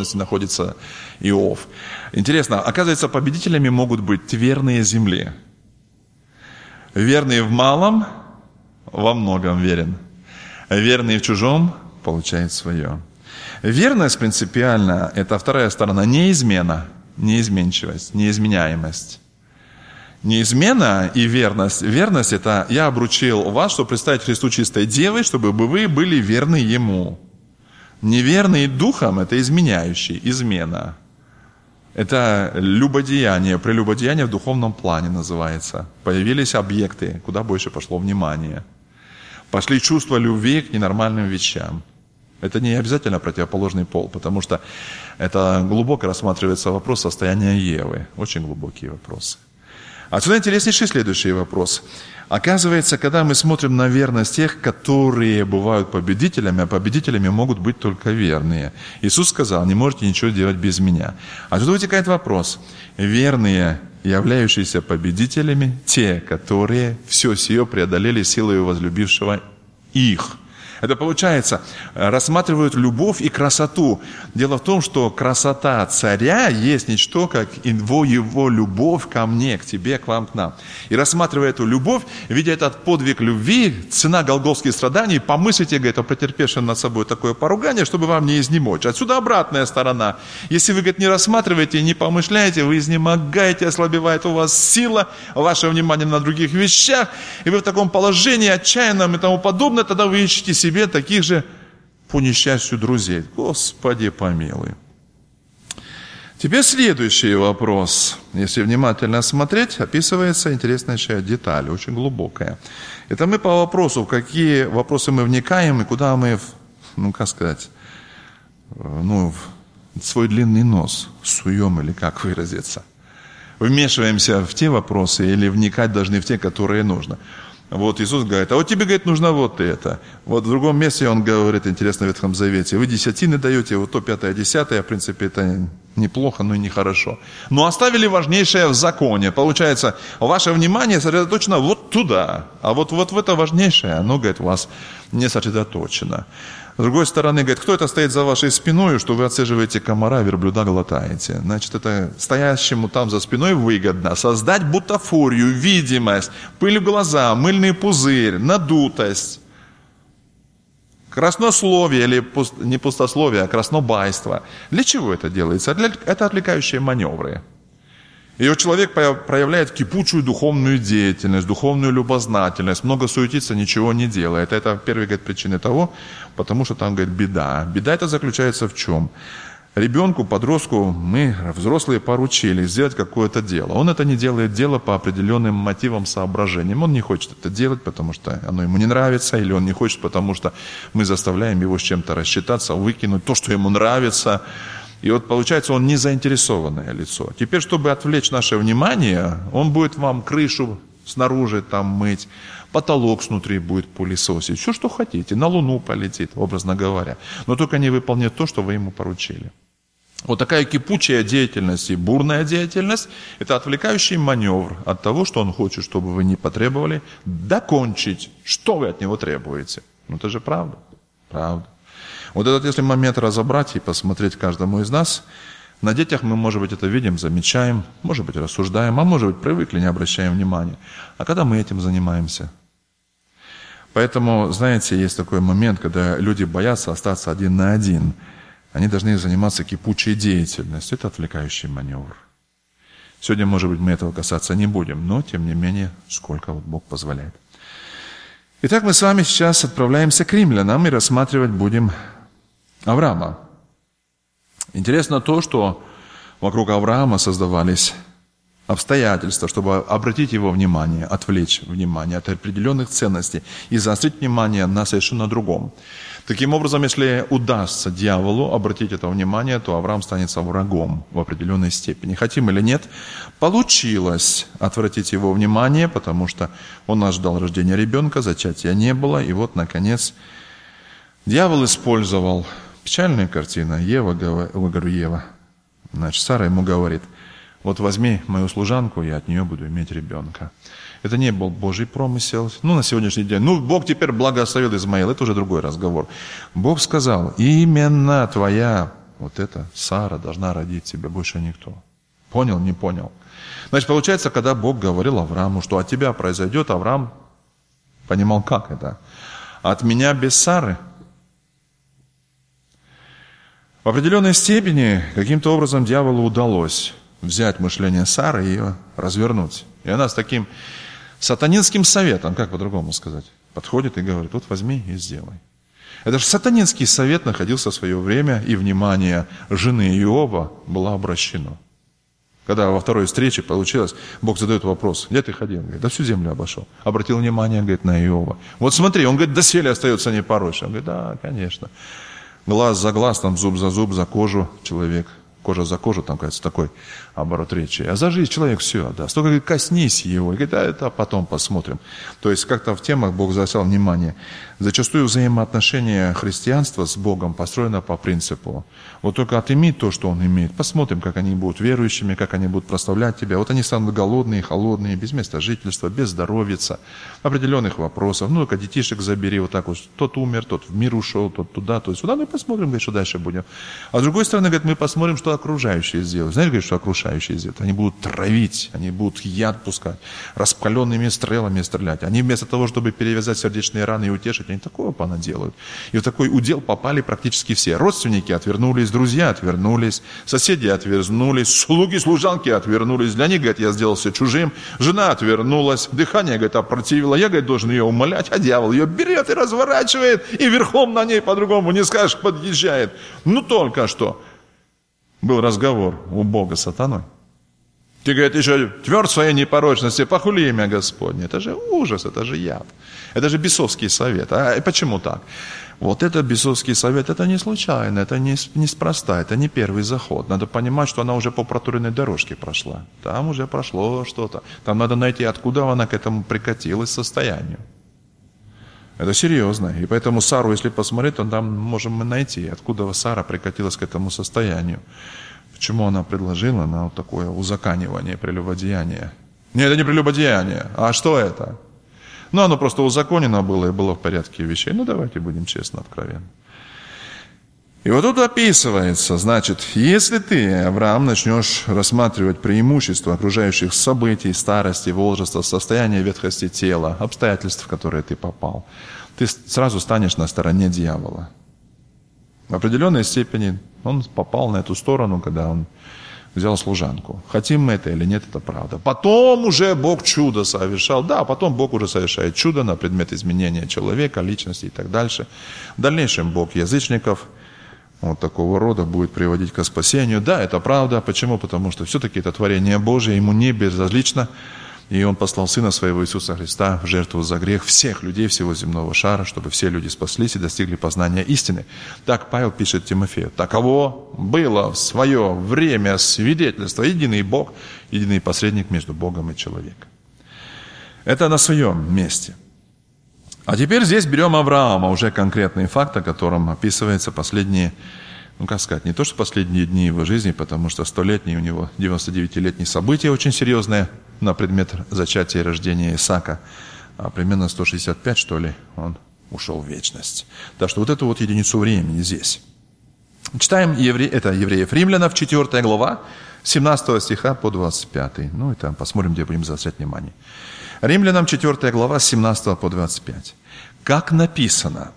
S1: Иов. Интересно, оказывается, победителями могут быть верные земле. Верный в малом, во многом верен. Верный в чужом получает свое. Верность принципиально – это вторая сторона, не измена, не изменчивость, не изменяемость. Не измена и верность. Верность – это я обручил вас, чтобы представить Христу чистой девой, чтобы вы были верны Ему. Неверный духом – это изменяющий, измена. Это любодеяние, прелюбодеяние в духовном плане называется. Появились объекты, куда больше пошло внимание. Пошли чувства любви к ненормальным вещам. Это не обязательно противоположный пол, потому что это глубоко рассматривается вопрос состояния Евы. Очень глубокие вопросы. Отсюда интереснейший следующий вопрос. Оказывается, когда мы смотрим на верность тех, которые бывают победителями, а победителями могут быть только верные. Иисус сказал: не можете ничего делать без меня. Отсюда вытекает вопрос. Верные являющиеся победителями, те, которые все сие преодолели силой возлюбившего их. Это получается, рассматривают любовь и красоту. Дело в том, что красота царя есть ничто, как его любовь ко мне, к тебе, к вам, к нам. И рассматривая эту любовь, видя этот подвиг любви, цена голгофских страданий, помыслите, говорит, о претерпевшем над собой такое поругание, чтобы вам не изнемочь. Отсюда обратная сторона. Если вы, говорит, не рассматриваете, не помышляете, вы изнемогаете, ослабевает у вас сила, ваше внимание на других вещах, и вы в таком положении отчаянном и тому подобное, тогда вы ищете себе таких же, по несчастью, друзей. Господи помилуй. Теперь следующий вопрос. Если внимательно смотреть, описывается интереснейшая деталь, очень глубокая. Это мы по вопросу, в какие вопросы мы вникаем и куда мы, свой длинный нос суем, или как выразиться. Вмешиваемся в те вопросы или вникать должны в те, которые нужно. Вот Иисус говорит, а вот тебе, говорит, нужно вот это. Вот в другом месте Он говорит, интересно, в Ветхом Завете, вы десятины даете, вот то 5, 10, в принципе, это неплохо, но и нехорошо. Но оставили важнейшее в законе. Получается, ваше внимание сосредоточено вот туда, а вот в это важнейшее, оно, говорит, у вас не сосредоточено. С другой стороны, говорит, кто это стоит за вашей спиной, что вы отцеживаете комара, верблюда глотаете? Значит, это стоящему там за спиной выгодно создать бутафорию, видимость, пыль в глаза, мыльный пузырь, надутость, краснословие, или не пустословие, а краснобайство. Для чего это делается? Это отвлекающие маневры. И вот человек проявляет кипучую духовную деятельность, духовную любознательность, много суетится, ничего не делает. Это первая, говорит, причина того, потому что там, говорит, беда. Беда это заключается в чем? Ребенку, подростку мы, взрослые, поручили сделать какое-то дело. Он это не делает дело по определенным мотивам, соображениям. Он не хочет это делать, потому что оно ему не нравится, или он не хочет, потому что мы заставляем его с чем-то рассчитаться, выкинуть то, что ему нравится. И вот получается, он не заинтересованное лицо. Теперь, чтобы отвлечь наше внимание, он будет вам крышу снаружи там мыть, потолок снутри будет пылесосить, все, что хотите, на Луну полетит, образно говоря. Но только не выполнит то, что вы ему поручили. Вот такая кипучая деятельность и бурная деятельность – это отвлекающий маневр от того, что он хочет, чтобы вы не потребовали, докончить, что вы от него требуете. Ну, это же правда. Правда. Вот этот, если момент разобрать и посмотреть каждому из нас, на детях мы, может быть, это видим, замечаем, может быть, рассуждаем, а может быть, привыкли, не обращаем внимания. А когда мы этим занимаемся? Поэтому, знаете, есть такой момент, когда люди боятся остаться один на один. Они должны заниматься кипучей деятельностью. Это отвлекающий маневр. Сегодня, может быть, мы этого касаться не будем, но, тем не менее, сколько вот Бог позволяет. Итак, мы с вами сейчас отправляемся к римлянам и рассматривать будем Авраама. Интересно то, что вокруг Авраама создавались обстоятельства, чтобы обратить его внимание, отвлечь внимание от определенных ценностей и заострить внимание на совершенно другом. Таким образом, если удастся дьяволу обратить это внимание, то Авраам станется врагом в определенной степени. Хотим или нет, получилось отвратить его внимание, потому что он ожидал рождения ребенка, зачатия не было, и вот, наконец, дьявол использовал печальную картину. Ева, значит, Сара ему говорит, вот возьми мою служанку, я от нее буду иметь ребенка. Это не был Божий промысел. На сегодняшний день. Бог теперь благословил Измаила. Это уже другой разговор. Бог сказал, именно твоя, вот эта Сара должна родить тебе, больше никто. Понял, не понял? Значит, получается, когда Бог говорил Аврааму, что от тебя произойдет, Авраам понимал, как это. От меня без Сары. В определенной степени, каким-то образом дьяволу удалось взять мышление Сары и ее развернуть. И она с таким сатанинским советом, как по-другому сказать, подходит и говорит, вот возьми и сделай. Это же сатанинский совет находился в свое время, и внимание жены Иова было обращено. Когда во второй встрече получилось, Бог задает вопрос, где ты ходил? Он говорит, да всю землю обошел. Обратил внимание, говорит, на Иова. Вот смотри, он говорит, доселе остается непорочным. Он говорит, да, конечно. Глаз за глаз, там, зуб за зуб, за кожу человек кожа за кожу, там, кажется, такой оборот речи. А за жизнь человек все отдаст. Только говорит, коснись его. И говорит, это потом посмотрим. То есть как-то в темах Бог заострял внимание. Зачастую взаимоотношения христианства с Богом построено по принципу. Вот только отыми то, что Он имеет. Посмотрим, как они будут верующими, как они будут прославлять Тебя. Вот они станут голодные, холодные, без места жительства, без здоровьица, определенных вопросов. Ну, только детишек забери, вот так вот. Тот умер, тот в мир ушел, тот туда, то сюда. Мы посмотрим, говорит, что дальше будем. А с другой стороны, говорит, мы посмотрим, что окружающие сделают. Знаете, говорит, что окружающие сделают? Они будут травить, они будут яд пускать, раскаленными стрелами стрелять. Они вместо того, чтобы перевязать сердечные раны и утешить, они такого понаделают. И в такой удел попали практически все. Родственники отвернулись, друзья отвернулись, соседи отвернулись, слуги, служанки отвернулись. Для них, говорит, я сделался чужим. Жена отвернулась, дыхание, говорит, опротивило. Я, говорит, должен ее умолять, а дьявол ее берет и разворачивает, и верхом на ней по-другому не скажешь, подъезжает. Ну, только что был разговор у Бога с сатаной. Ты, говорит, еще тверд в своей непорочности, похули имя Господне. Это же ужас, это же яд. Это же бесовский совет. А почему так? Вот это бесовский совет, это не случайно, это неспроста, это не первый заход. Надо понимать, что она уже по проторенной дорожке прошла. Там уже прошло что-то. Там надо найти, откуда она к этому прикатилась состоянию. Это серьезно. И поэтому Сару, если посмотреть, то там можем мы найти, откуда Сара прикатилась к этому состоянию. Почему она предложила на вот такое узаканивание, прелюбодеяние? Нет, это не прелюбодеяние. А что это? Ну, оно просто узаконено было и было в порядке вещей. Ну, давайте будем честно, откровенны. И вот тут описывается, значит, если ты, Авраам, начнешь рассматривать преимущества окружающих событий, старости, возраста, состояния ветхости тела, обстоятельств, в которые ты попал, ты сразу станешь на стороне дьявола. В определенной степени он попал на эту сторону, когда он взял служанку. Хотим мы это или нет, это правда. Потом уже Бог чудо совершал. Да, потом Бог уже совершает чудо на предмет изменения человека, личности и так дальше. В дальнейшем Бог язычников вот такого рода будет приводить к спасению. Да, это правда. Почему? Потому что все-таки это творение Божие, ему не безразлично. И Он послал Сына Своего Иисуса Христа в жертву за грех всех людей всего земного шара, чтобы все люди спаслись и достигли познания истины. Так Павел пишет Тимофею. Таково было в свое время свидетельство. Единый Бог, единый посредник между Богом и человеком. Это на своем месте. А теперь здесь берем Авраама, уже конкретный факт, о котором описывается последние, ну как сказать, не то что последние дни его жизни, потому что 100-летние у него 99-летние события очень серьезные на предмет зачатия и рождения Исаака, а примерно 165, что ли, он ушел в вечность. Так что вот эту вот единицу времени здесь. Читаем это Евреев Римлянов, 4 глава, 17 стиха по 25. Ну и там посмотрим, где будем заострять внимание. Римлянам 4 глава, с 17 по 25. Как написано: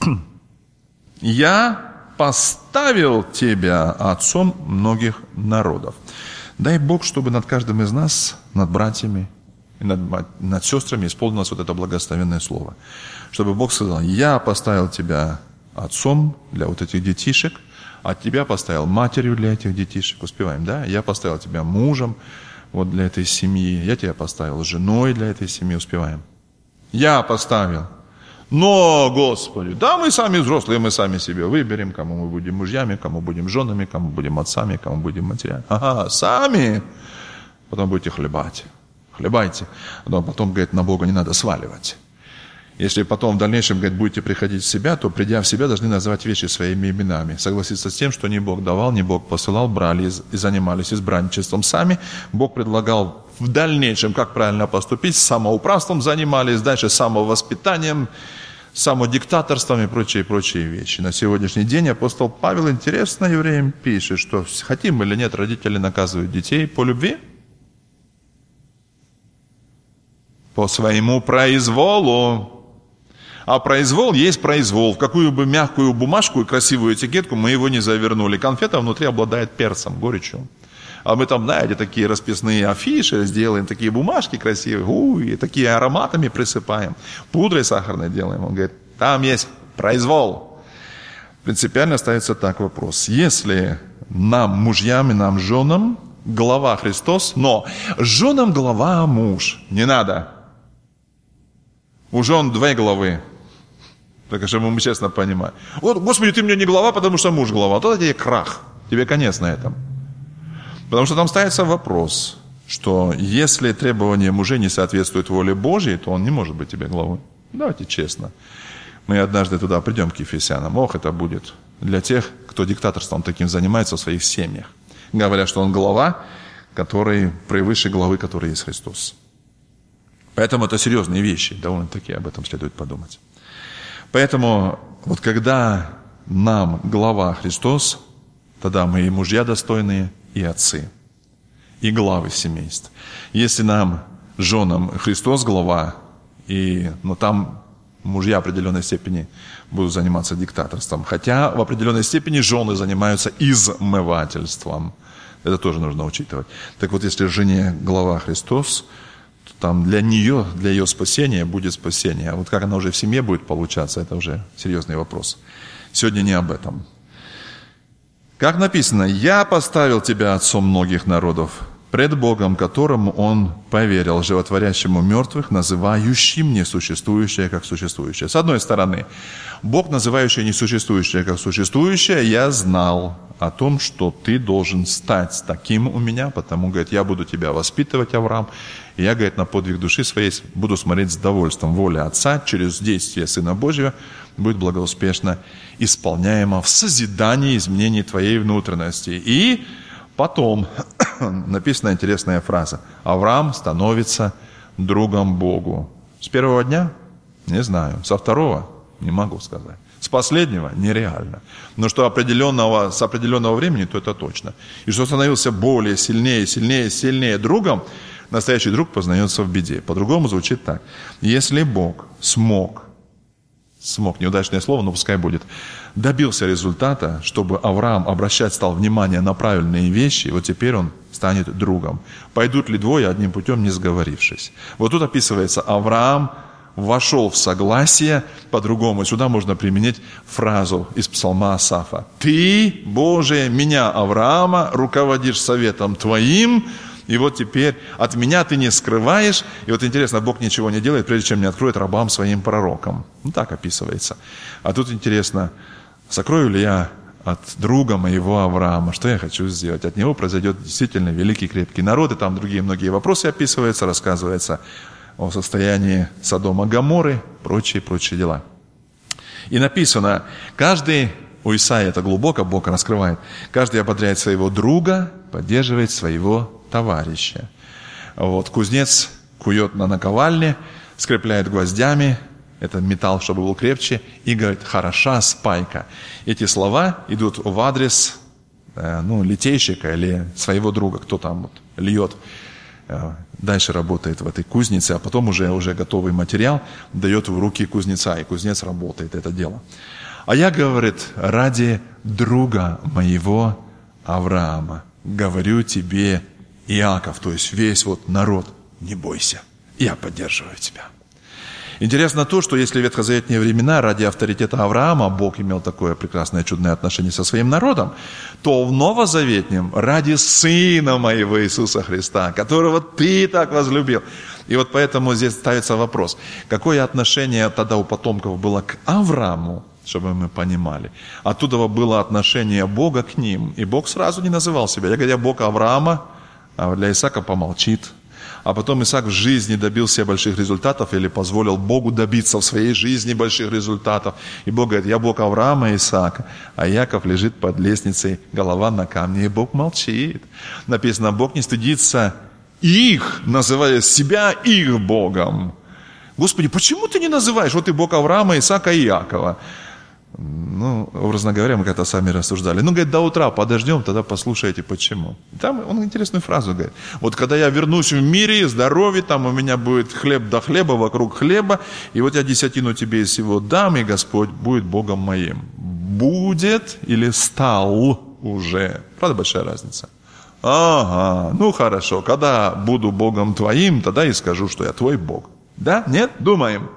S1: «Я поставил тебя отцом многих народов». Дай Бог, чтобы над каждым из нас, над братьями и над сестрами исполнилось вот это благословенное слово. Чтобы Бог сказал: «Я поставил тебя отцом для вот этих детишек, а тебя поставил матерью для этих детишек». Успеваем, да? «Я поставил тебя мужем вот для этой семьи, я тебя поставил женой для этой семьи». Успеваем. «Я поставил». Но, Господи, да, мы сами взрослые, мы сами себе выберем, кому мы будем мужьями, кому будем женами, кому будем отцами, кому будем матерями. Ага, сами. Потом будете хлебать. Хлебайте. Но потом, говорит, на Бога не надо сваливать. Если потом в дальнейшем, говорит, будете приходить в себя, то, придя в себя, должны называть вещи своими именами. Согласиться с тем, что не Бог давал, не Бог посылал, брали и занимались избранничеством сами. Бог предлагал в дальнейшем, как правильно поступить, самоуправством занимались, дальше самовоспитанием, самодиктаторством и прочие вещи. На сегодняшний день апостол Павел интересно евреям пишет, что хотим или нет, родители наказывают детей по любви, по своему произволу. А произвол есть произвол. В какую бы мягкую бумажку и красивую этикетку мы его не завернули. Конфета внутри обладает перцем, горечью. А мы там, знаете, такие расписные афиши сделаем, такие бумажки красивые, и такие ароматами присыпаем. Пудрой сахарной делаем. Он говорит, там есть произвол. Принципиально ставится так вопрос. Если нам, мужьям и нам, женам, глава Христос, но женам глава муж. Не надо. У жен 2 главы. Так что мы честно понимаем. Вот, Господи, ты мне не глава, потому что муж глава. Вот это тебе крах. Тебе конец на этом. Потому что там ставится вопрос, что если требования мужей не соответствуют воле Божьей, то он не может быть тебе главой. Давайте честно. Мы однажды туда придем к Ефесянам. Это будет для тех, кто диктаторством таким занимается в своих семьях. Говорят, что он глава, который превыше главы, который есть Христос. Поэтому это серьезные вещи, довольно-таки об этом следует подумать. Поэтому вот когда нам глава Христос, тогда мы и мужья достойные, и отцы, и главы семейств. Если нам, женам, Христос глава, но там мужья в определенной степени будут заниматься диктаторством. Хотя в определенной степени жены занимаются измывательством. Это тоже нужно учитывать. Так вот, если жене глава Христос, то там для нее, для ее спасения будет спасение. А вот как она уже в семье будет получаться, это уже серьезный вопрос. Сегодня не об этом. Как написано: «Я поставил тебя отцом многих народов, пред Богом, которому он поверил, животворящему мертвых, называющим несуществующее как существующее». С одной стороны, Бог, называющий несуществующее как существующее, я знал о том, что ты должен стать таким у меня, потому, говорит, я буду тебя воспитывать, Авраам, и я, говорит, на подвиг души своей буду смотреть с довольством. Воля Отца через действие Сына Божьего будет благоуспешно исполняема в созидании изменений твоей внутренности. И потом написана интересная фраза: Авраам становится другом Богу. С первого дня? Не знаю. Со второго? Не могу сказать. С последнего? Нереально. Но что с определенного времени, то это точно. И что становился более сильнее другом, настоящий друг познается в беде. По-другому звучит так. Если Бог смог, неудачное слово, но пускай будет, добился результата, чтобы Авраам стал внимание на правильные вещи, вот теперь он станет другом. Пойдут ли двое одним путем, не сговорившись? Вот тут описывается: Авраам вошел в согласие, по-другому. Сюда можно применить фразу из псалма Асафа: «Ты, Боже, меня, Авраама, руководишь советом Твоим, и вот теперь от меня Ты не скрываешь». И вот интересно, Бог ничего не делает, прежде чем не откроет рабам своим пророкам. Так описывается. А тут интересно: сокрою ли я от друга моего Авраама? Что я хочу сделать? От него произойдет действительно великий крепкий народ, и там другие многие вопросы описываются, рассказывается о состоянии Содома, Гоморры, прочие дела. И написано, каждый, у Исаии это глубоко Бог раскрывает, каждый ободряет своего друга, поддерживает своего товарища. Вот, кузнец кует на наковальне, скрепляет гвоздями, это металл, чтобы был крепче, и говорит: хороша спайка. Эти слова идут в адрес литейщика или своего друга, кто там вот льет, дальше работает в этой кузнице, а потом уже готовый материал дает в руки кузнеца, и кузнец работает это дело. А я, говорит, ради друга моего Авраама говорю тебе, Иаков, то есть весь народ, не бойся, я поддерживаю тебя. Интересно то, что если в ветхозаветные времена ради авторитета Авраама Бог имел такое прекрасное, чудное отношение со своим народом, то в новозаветнем ради Сына моего Иисуса Христа, которого ты так возлюбил. И вот поэтому здесь ставится вопрос, какое отношение тогда у потомков было к Аврааму, чтобы мы понимали. Оттуда было отношение Бога к ним. И Бог сразу не называл себя. Я говорю, Бог Авраама, а для Исаака помолчит. А потом Исаак в жизни добился больших результатов или позволил Богу добиться в своей жизни больших результатов. И Бог говорит: я Бог Авраама и Исаака, а Иаков лежит под лестницей, голова на камне, и Бог молчит. Написано, Бог не стыдится их, называя себя их Богом. Господи, почему ты не называешь? Вот ты Бог Авраама, Исаака и Иакова. Образно говоря, мы как-то сами рассуждали. Говорит, до утра подождем, тогда послушайте, почему. Там он интересную фразу говорит. Вот когда я вернусь в мире, здоровье, там у меня будет хлеб до хлеба, вокруг хлеба, и вот я десятину тебе из всего дам, и Господь будет Богом моим. Будет или стал уже? Правда, большая разница? Ага, хорошо, когда буду Богом твоим, тогда и скажу, что я твой Бог. Да? Нет? Думаем.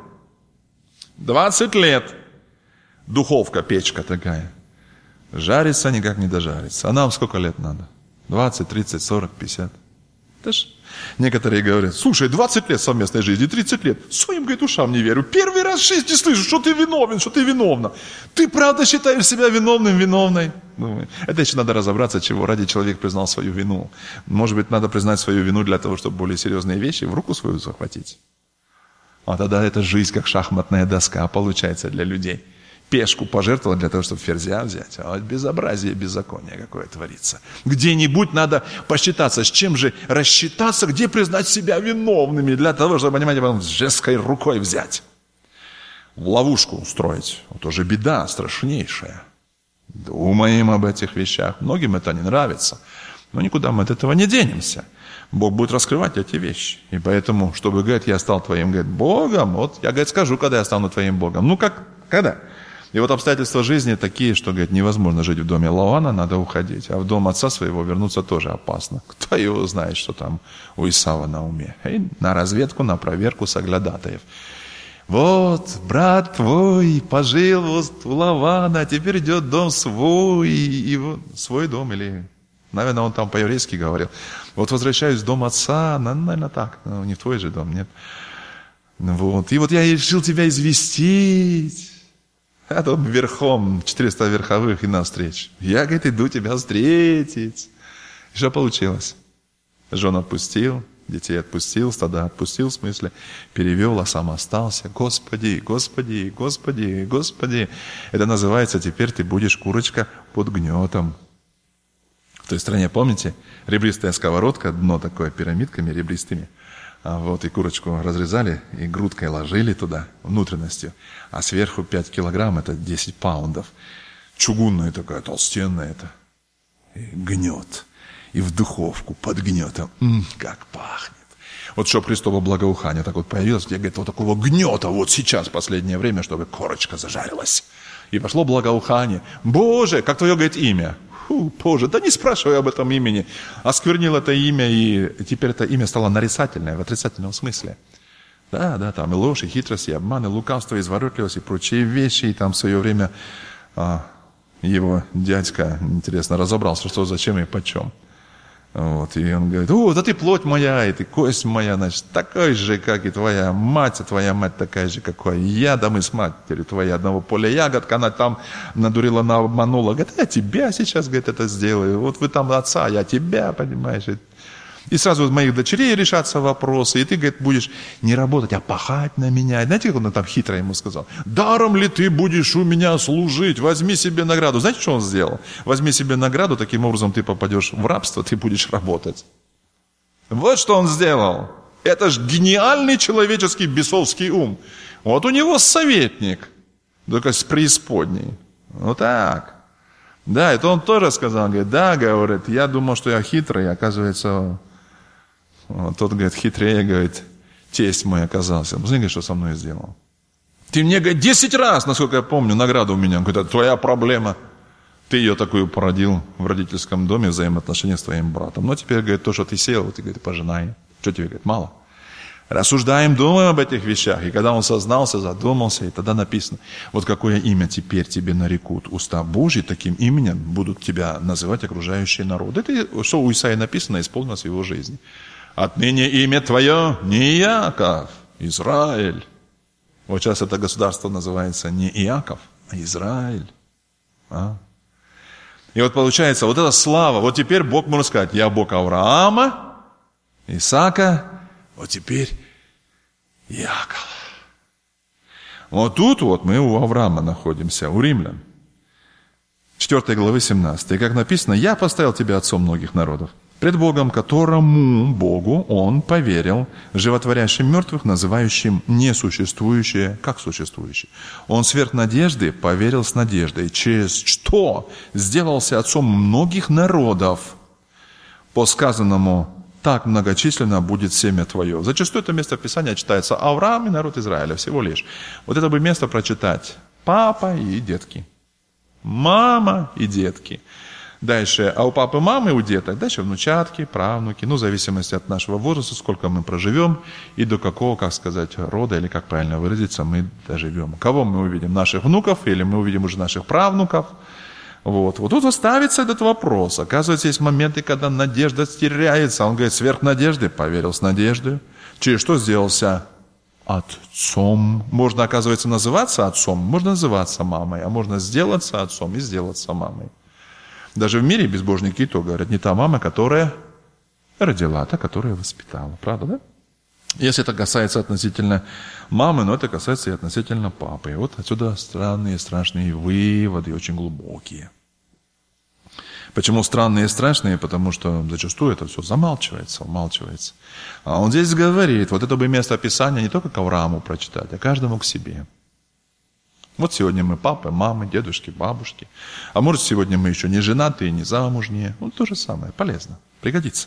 S1: 20 лет. Духовка, печка такая. Жарится, никак не дожарится. А нам сколько лет надо? 20, 30, 40, 50. Некоторые говорят, слушай, 20 лет совместной жизни, 30 лет, своим, говорит, ушам не верю. Первый раз в жизни слышу, что ты виновен, что ты виновна. Ты правда считаешь себя виновным, виновной? Это еще надо разобраться, чего ради человек признал свою вину. Может быть, надо признать свою вину для того, чтобы более серьезные вещи в руку свою захватить. А тогда это жизнь, как шахматная доска, получается для людей. Пешку пожертвовал для того, чтобы ферзя взять. А вот безобразие, беззаконие какое творится. Где-нибудь надо посчитаться. С чем же рассчитаться, где признать себя виновными, для того, чтобы, понимаете, потом жесткой рукой взять. В ловушку устроить. Вот уже беда страшнейшая. Думаем об этих вещах. Многим это не нравится. Но никуда мы от этого не денемся. Бог будет раскрывать эти вещи. И поэтому, чтобы, говорит, я стал твоим, говорит, Богом, вот я, говорит, скажу, когда я стану твоим Богом. Ну, как, когда? И вот обстоятельства жизни такие, что, говорит, невозможно жить в доме Лавана, надо уходить. А в дом отца своего вернуться тоже опасно. Кто его знает, что там у Исава на уме. И на разведку, на проверку соглядатаев. Вот, брат твой пожил вот у Лавана, теперь идет дом свой, и вот, свой дом, или, наверное, он там по-еврейски говорил. Вот возвращаюсь в дом отца, наверное, так, но не в твой же дом, нет. Вот, и вот я решил тебя известить. А тут верхом, 400 верховых и навстречу. Я, говорит, иду тебя встретить. И что получилось? Жен отпустил, детей отпустил, стада отпустил, в смысле, перевел, а сам остался. Господи, Господи, Господи, Господи. Это называется, теперь ты будешь, курочка, под гнетом. В той стране, помните, ребристая сковородка, дно такое пирамидками ребристыми. Вот, и курочку разрезали, и грудкой ложили туда, внутренностью. А сверху 5 килограмм, это 10 паундов. Чугунная такая, толстенная это. И гнет. И в духовку под гнетом. Как пахнет. Вот чтобы Христово благоухание так вот появилось, где, говорит, вот такого гнета вот сейчас, в последнее время, чтобы корочка зажарилась. И пошло благоухание. Боже, как твое, говорит, имя? Боже, да не спрашивай об этом имени. Осквернил это имя, и теперь это имя стало нарицательное, в отрицательном смысле. Да, там и ложь, и хитрость, и обман, и лукавство, и изворотливость, и прочие вещи. И там в свое время его дядька, интересно, разобрался, что, зачем и почем. Вот, и он говорит, да ты плоть моя, и ты кость моя, значит, такой же, как и твоя мать такая же, какой я, да мы с матерью твоей одного поля ягодка, она там надурила, обманула, говорит, я тебя сейчас, говорит, это сделаю, вот вы там отца, я тебя, понимаешь, и сразу у моих дочерей решатся вопросы, и ты, говорит, будешь не работать, а пахать на меня. Знаете, как он там хитро ему сказал? Даром ли ты будешь у меня служить? Возьми себе награду. Знаете, что он сделал? Возьми себе награду, таким образом ты попадешь в рабство, ты будешь работать. Вот что он сделал. Это ж гениальный человеческий бесовский ум. Вот у него советник, только с преисподней. Вот так. Да, это он тоже сказал, говорит, да, говорит, я думал, что я хитрый, оказывается... Тот, говорит, хитрее, говорит, тесть мой оказался. Знаете, что со мной сделал? Ты мне, говорит, 10 раз, насколько я помню, награда у меня. Он говорит, это твоя проблема. Ты ее такую породил в родительском доме, взаимоотношения с твоим братом. Но теперь, говорит, то, что ты сеял, ты, говорит, пожинай. Что тебе, говорит, мало? Рассуждаем, думаем об этих вещах. И когда он сознался, задумался, и тогда написано, вот какое имя теперь тебе нарекут. Уста Божьи таким именем будут тебя называть окружающие народы. Это, что у Исаии написано, исполнилось в его жизни. Отныне имя твое не Иаков, Израиль. Вот сейчас это государство называется не Иаков, а Израиль. И вот получается, вот эта слава, вот теперь Бог может сказать, я Бог Авраама, Исаака, вот теперь Иакова. Вот тут вот мы у Авраама находимся, у римлян. 4 главы 17. И как написано, я поставил тебя отцом многих народов. Пред Богом, которому, Богу, он поверил, животворящим мертвых, называющим несуществующее, как существующее. Он сверх надежды поверил с надеждой, через что сделался отцом многих народов. По сказанному, так многочисленно будет семя твое. Зачастую это место Писания читается Авраам и народ Израиля, всего лишь. Вот это бы место прочитать. Папа и детки. Мама и детки. Дальше, а у папы, мамы, у деток, дальше внучатки, правнуки, в зависимости от нашего возраста, сколько мы проживем и до какого, как сказать, рода, или как правильно выразиться, мы доживем. Кого мы увидим? Наших внуков, или мы увидим уже наших правнуков? Вот тут ставится этот вопрос. Оказывается, есть моменты, когда надежда теряется. Он говорит, сверх надежды поверил с надеждой. Через что сделался отцом. Можно, оказывается, называться отцом, можно называться мамой, а можно сделаться отцом и сделаться мамой. Даже в мире безбожники то говорят, не та мама, которая родила, а та, которая воспитала. Правда, да? Если это касается относительно мамы, но это касается и относительно папы. И вот отсюда странные, страшные выводы, очень глубокие. Почему странные и страшные? Потому что зачастую это все замалчивается, умалчивается. А он здесь говорит, вот это бы место Писания не только к Аврааму прочитать, а каждому к себе. Вот сегодня мы папы, мамы, дедушки, бабушки. А может, сегодня мы еще не женатые, не замужние. Ну, то же самое, полезно, пригодится.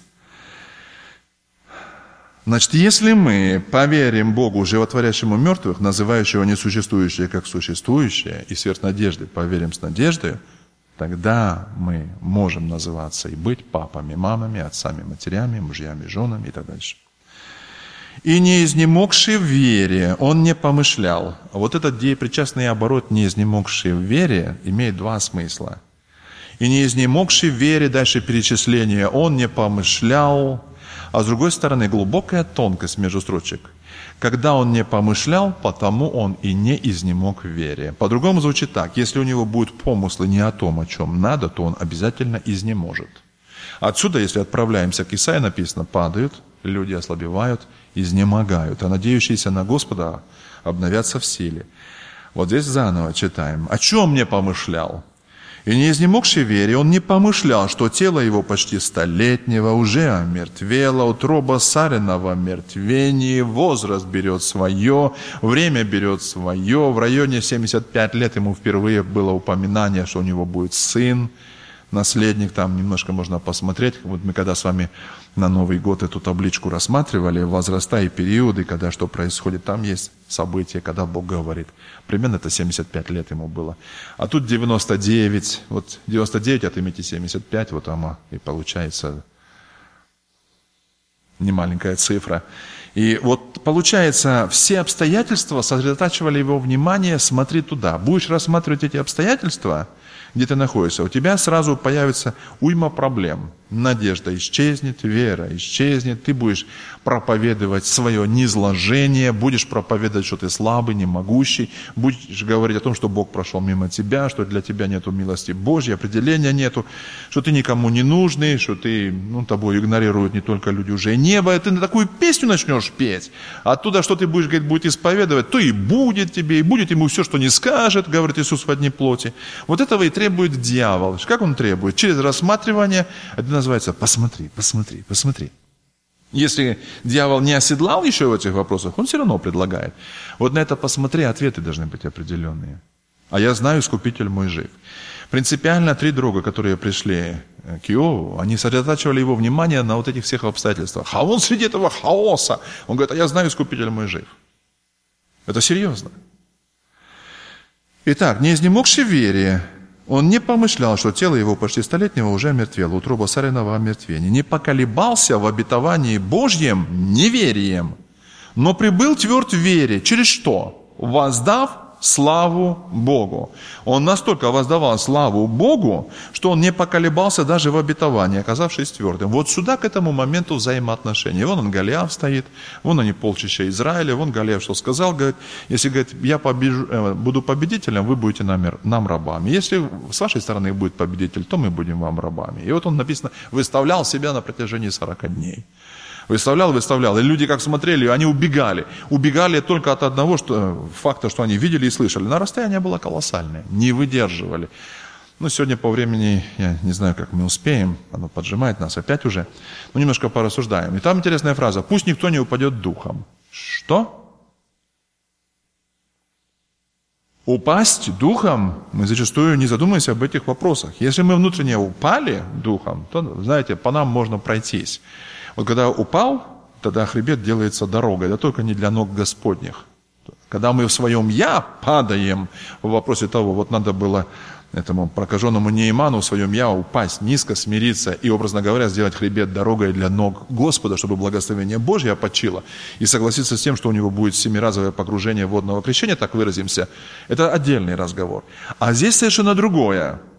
S1: Значит, если мы поверим Богу, животворящему мертвых, называющего несуществующее как существующее, и сверх надежды поверим с надеждой, тогда мы можем называться и быть папами, мамами, отцами, матерями, мужьями, женами и так дальше. «И не изнемогший в вере, он не помышлял». Вот этот деепричастный оборот «не изнемогший в вере» имеет два смысла. «И не изнемогший в вере», дальше перечисление, «он не помышлял». А с другой стороны, глубокая тонкость между строчек. Когда он не помышлял, потому он и не изнемог в вере. По-другому звучит так. Если у него будут помыслы не о том, о чем надо, то он обязательно изнеможет. Отсюда, если отправляемся к Исаии, написано, падают, люди ослабевают, изнемогают. А надеющиеся на Господа обновятся в силе. Вот здесь заново читаем. О чем не помышлял? И не изнемогший в вере, он не помышлял, что тело его почти столетнего уже омертвело, утроба Сариного в мертвении, возраст берет свое, время берет свое. В районе 75 лет ему впервые было упоминание, что у него будет сын, наследник, там немножко можно посмотреть. Вот мы когда с вами на Новый год эту табличку рассматривали, возраста и периоды, когда что происходит, там есть события, когда Бог говорит. Примерно это 75 лет ему было. А тут 99, вот 99 отымите 75, вот оно и получается немаленькая цифра. И вот получается, все обстоятельства сосредотачивали его внимание, смотри туда. Будешь рассматривать эти обстоятельства, где ты находишься, у тебя сразу появится уйма проблем. Надежда исчезнет, вера исчезнет, ты будешь проповедовать свое низложение, будешь проповедовать, что ты слабый, немогущий, будешь говорить о том, что Бог прошел мимо тебя, что для тебя нету милости Божьей, определения нету, что ты никому не нужный, что ты, тобой игнорируют не только люди уже неба, и ты на такую песню начнешь петь, оттуда, что ты будешь, говорит, будет исповедовать, то и будет тебе, и будет ему все, что не скажет, говорит Иисус в одни плоти. Вот этого и требует дьявол. Как он требует? Через рассматривание, это называется «посмотри, посмотри, посмотри». Если дьявол не оседлал еще в этих вопросах, он все равно предлагает. Вот на это «посмотри», ответы должны быть определенные. А я знаю, Искупитель мой жив. Принципиально 3 друга, которые пришли к Иову, они сосредотачивали его внимание на вот этих всех обстоятельствах. А он среди этого хаоса, он говорит, а я знаю, Искупитель мой жив. Это серьезно. Итак, не изнемогший в вере, он не помышлял, что тело его почти столетнего уже омертвело, утроба Сариного омертвения, не поколебался в обетовании Божьем неверием, но прибыл тверд в вере. Через что? Воздав славу Богу. Он настолько воздавал славу Богу, что он не поколебался даже в обетовании, оказавшись твердым. Вот сюда, к этому моменту взаимоотношений. Вон он, Голиаф стоит, вон они, полчища Израиля, вон Голиаф что сказал, говорит, если, говорит, я буду победителем, вы будете нам рабами. Если с вашей стороны будет победитель, то мы будем вам рабами. И вот он, написано, выставлял себя на протяжении 40 дней. Выставлял. И люди как смотрели, они убегали. Убегали только от одного факта, что они видели и слышали. Но расстояние было колоссальное. Не выдерживали. Сегодня по времени, я не знаю, как мы успеем. Оно поджимает нас опять уже. Немножко порассуждаем. И там интересная фраза. Пусть никто не упадет духом. Что? Упасть духом? Мы зачастую не задумываемся об этих вопросах. Если мы внутренне упали духом, то, знаете, по нам можно пройтись. Вот когда упал, тогда хребет делается дорогой, да только не для ног Господних. Когда мы в своем «я» падаем в вопросе того, вот надо было этому прокаженному Неиману в своем «я» упасть, низко смириться и, образно говоря, сделать хребет дорогой для ног Господа, чтобы благословение Божье опочило, и согласиться с тем, что у него будет 7-разовое погружение водного крещения, так выразимся, это отдельный разговор. А здесь совершенно другое.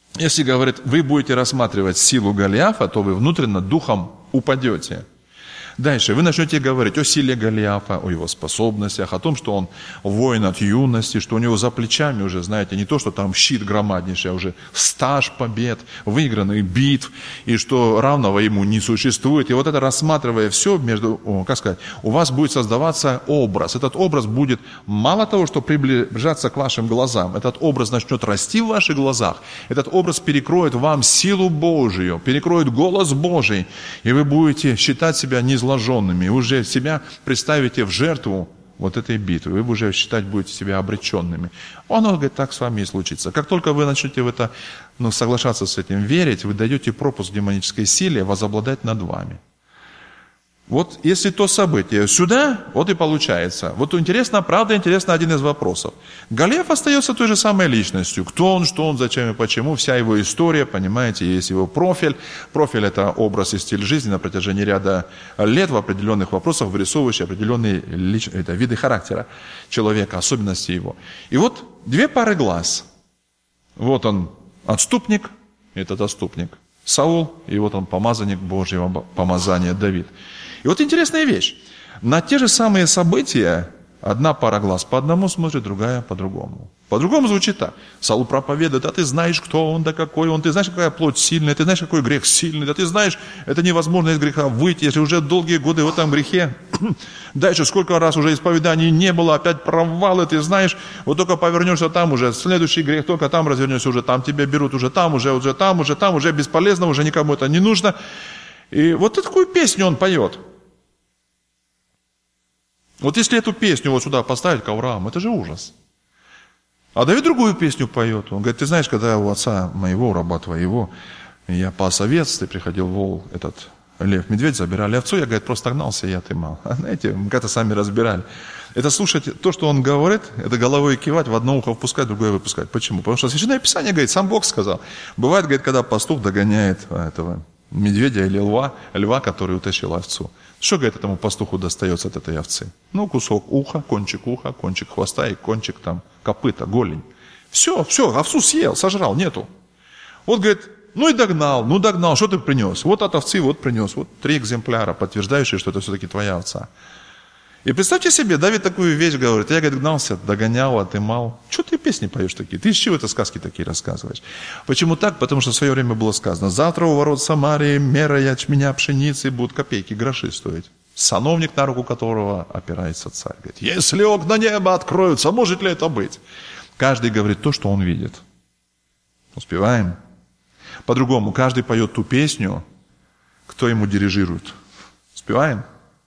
S1: Если, говорит, вы будете рассматривать силу Голиафа, то вы внутренне духом упадете. Дальше вы начнете говорить о силе Голиафа, о его способностях, о том, что он воин от юности, что у него за плечами уже, знаете, не то, что там щит громаднейший, а уже стаж побед, выигранных битв, и что равного ему не существует. И вот это рассматривая все, у вас будет создаваться образ. Этот образ будет мало того, что приближаться к вашим глазам, этот образ начнет расти в ваших глазах, этот образ перекроет вам силу Божию, перекроет голос Божий, и вы будете считать себя незложенными, вы уже себя представите в жертву вот этой битвы, вы уже считать будете себя обреченными. Оно, говорит, так с вами и случится. Как только вы начнете в это, соглашаться с этим, верить, вы даете пропуск демонической силе возобладать над вами. Вот если то событие сюда, вот и получается. Вот интересно, правда, интересно один из вопросов. Голиаф остается той же самой личностью. Кто он, что он, зачем и почему. Вся его история, понимаете, есть его профиль. Профиль – это образ и стиль жизни на протяжении ряда лет в определенных вопросах, вырисовывающий определенные виды характера человека, особенности его. И вот две пары глаз. Вот он, отступник, этот отступник Саул, и вот он, помазанник Божьего помазания Давид. И вот интересная вещь. На те же самые события одна пара глаз по одному смотрит, другая по другому. По-другому звучит так. Саул проповедует, а ты знаешь, кто он, да какой он, ты знаешь, какая плоть сильная, ты знаешь, какой грех сильный, да ты знаешь, это невозможно из греха выйти, если уже долгие годы в этом грехе. Дальше сколько раз уже исповеданий не было, опять провалы, ты знаешь, вот только повернешься там уже, следующий грех, только там развернешься, уже там тебя берут, уже там, уже бесполезно, уже никому это не нужно. И вот такую песню он поет. Вот если эту песню вот сюда поставить к Аврааму, это же ужас. А Давид другую песню поет. Он говорит, ты знаешь, когда у отца моего, раба твоего, я пас овец, ты приходил вол, лев-медведь, забирали овцу, я, говорит, просто гнался, и я отымал. А знаете, мы как-то сами разбирали. Это слушать то, что он говорит, это головой кивать, в одно ухо впускать, другое выпускать. Почему? Потому что Священное Писание говорит, сам Бог сказал. Бывает, говорит, когда пастух догоняет этого медведя или льва, который утащил овцу. Что, говорит, этому пастуху достается от этой овцы? Кусок уха, кончик хвоста и кончик там копыта, голень. Все, овцу съел, сожрал, нету. Вот, говорит, и догнал, что ты принес? Вот от овцы, вот принес, вот 3 экземпляра, подтверждающие, что это все-таки твоя овца. И представьте себе, Давид такую вещь говорит, я, говорит, гнался, догонял, отымал. Что ты песни поешь такие? Ты из чего это сказки такие рассказываешь? Почему так? Потому что в свое время было сказано, завтра у ворот Самарии мера ячменя пшеницы будут копейки, гроши стоить. Сановник, на руку которого опирается царь. Говорит, если окна неба откроются, может ли это быть? Каждый говорит то, что он видит. Успеваем? По-другому, каждый поет ту песню, кто ему дирижирует. Успеваем?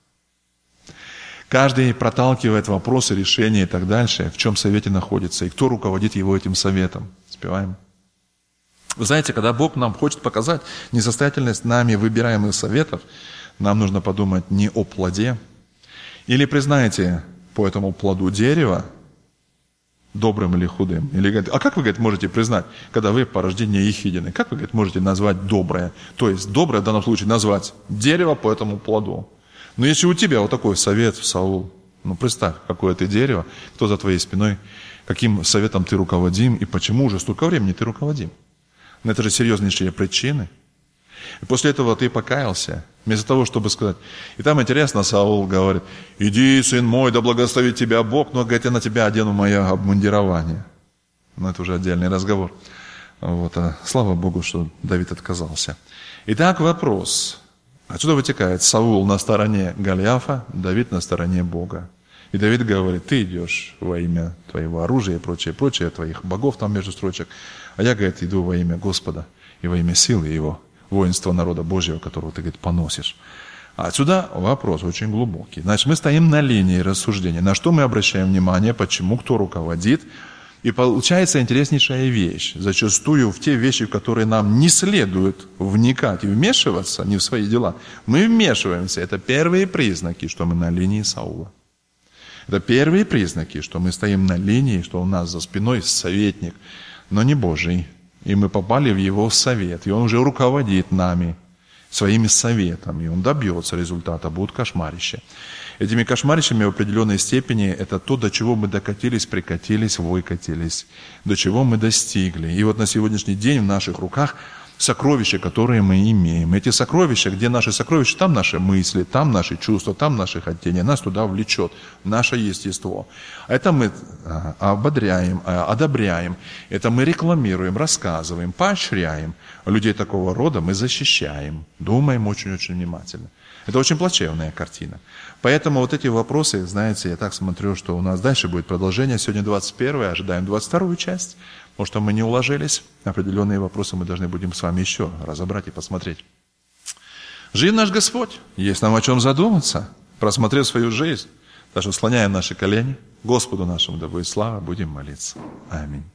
S1: Каждый проталкивает вопросы, решения и так дальше, в чем совете находится, и кто руководит его этим советом. Успеваем? Вы знаете, когда Бог нам хочет показать несостоятельность нами выбираемых советов, нам нужно подумать не о плоде. Или признаете по этому плоду дерева, добрым или худым. Или говорит, а как вы, говорит, можете признать, когда вы по рождению ехидины? Как вы, говорит, можете назвать доброе? То есть доброе в данном случае назвать дерево по этому плоду. Но если у тебя вот такой совет, Саул, представь, какое ты дерево, кто за твоей спиной, каким советом ты руководим и почему уже столько времени ты руководим. Но это же серьезнейшие причины. И после этого ты покаялся, вместо того, чтобы сказать. И там интересно, Саул говорит, иди, сын мой, да благословит тебя Бог, но, говорит, я на тебя одену мое обмундирование. Но это уже отдельный разговор. Слава Богу, что Давид отказался. Итак, вопрос. Отсюда вытекает, Саул на стороне Голиафа, Давид на стороне Бога. И Давид говорит, ты идешь во имя твоего оружия и прочее, твоих богов там между строчек. А я, говорит, иду во имя Господа и во имя силы его, воинства народа Божьего, которого ты, говорит, поносишь. А отсюда вопрос очень глубокий. Значит, мы стоим на линии рассуждения. На что мы обращаем внимание, почему, кто руководит. И получается интереснейшая вещь. Зачастую в те вещи, в которые нам не следует вникать и вмешиваться, не в свои дела, мы вмешиваемся. Это первые признаки, что мы на линии Саула. Это первые признаки, что мы стоим на линии, что у нас за спиной советник, но не Божий. И мы попали в его совет, и он уже руководит нами. своими советами. Он добьется результата, будут кошмарища. Этими кошмарищами в определенной степени это то, до чего мы докатились, прикатились, выкатились, до чего мы достигли. И вот на сегодняшний день в наших руках сокровища, которые мы имеем. Эти сокровища, где наши сокровища, там наши мысли, там наши чувства, там наши хотения, нас туда влечет, наше естество. Это мы ободряем, одобряем, это мы рекламируем, рассказываем, поощряем. Людей такого рода мы защищаем, думаем очень-очень внимательно. Это очень плачевная картина. Поэтому вот эти вопросы, знаете, я так смотрю, что у нас дальше будет продолжение. Сегодня 21, ожидаем 22 часть. Может, мы не уложились. Определенные вопросы мы должны будем с вами еще разобрать и посмотреть. Жив наш Господь. Есть нам о чем задуматься. Просмотрев свою жизнь, даже склоняем наши колени. Господу нашему да будет слава. Будем молиться. Аминь.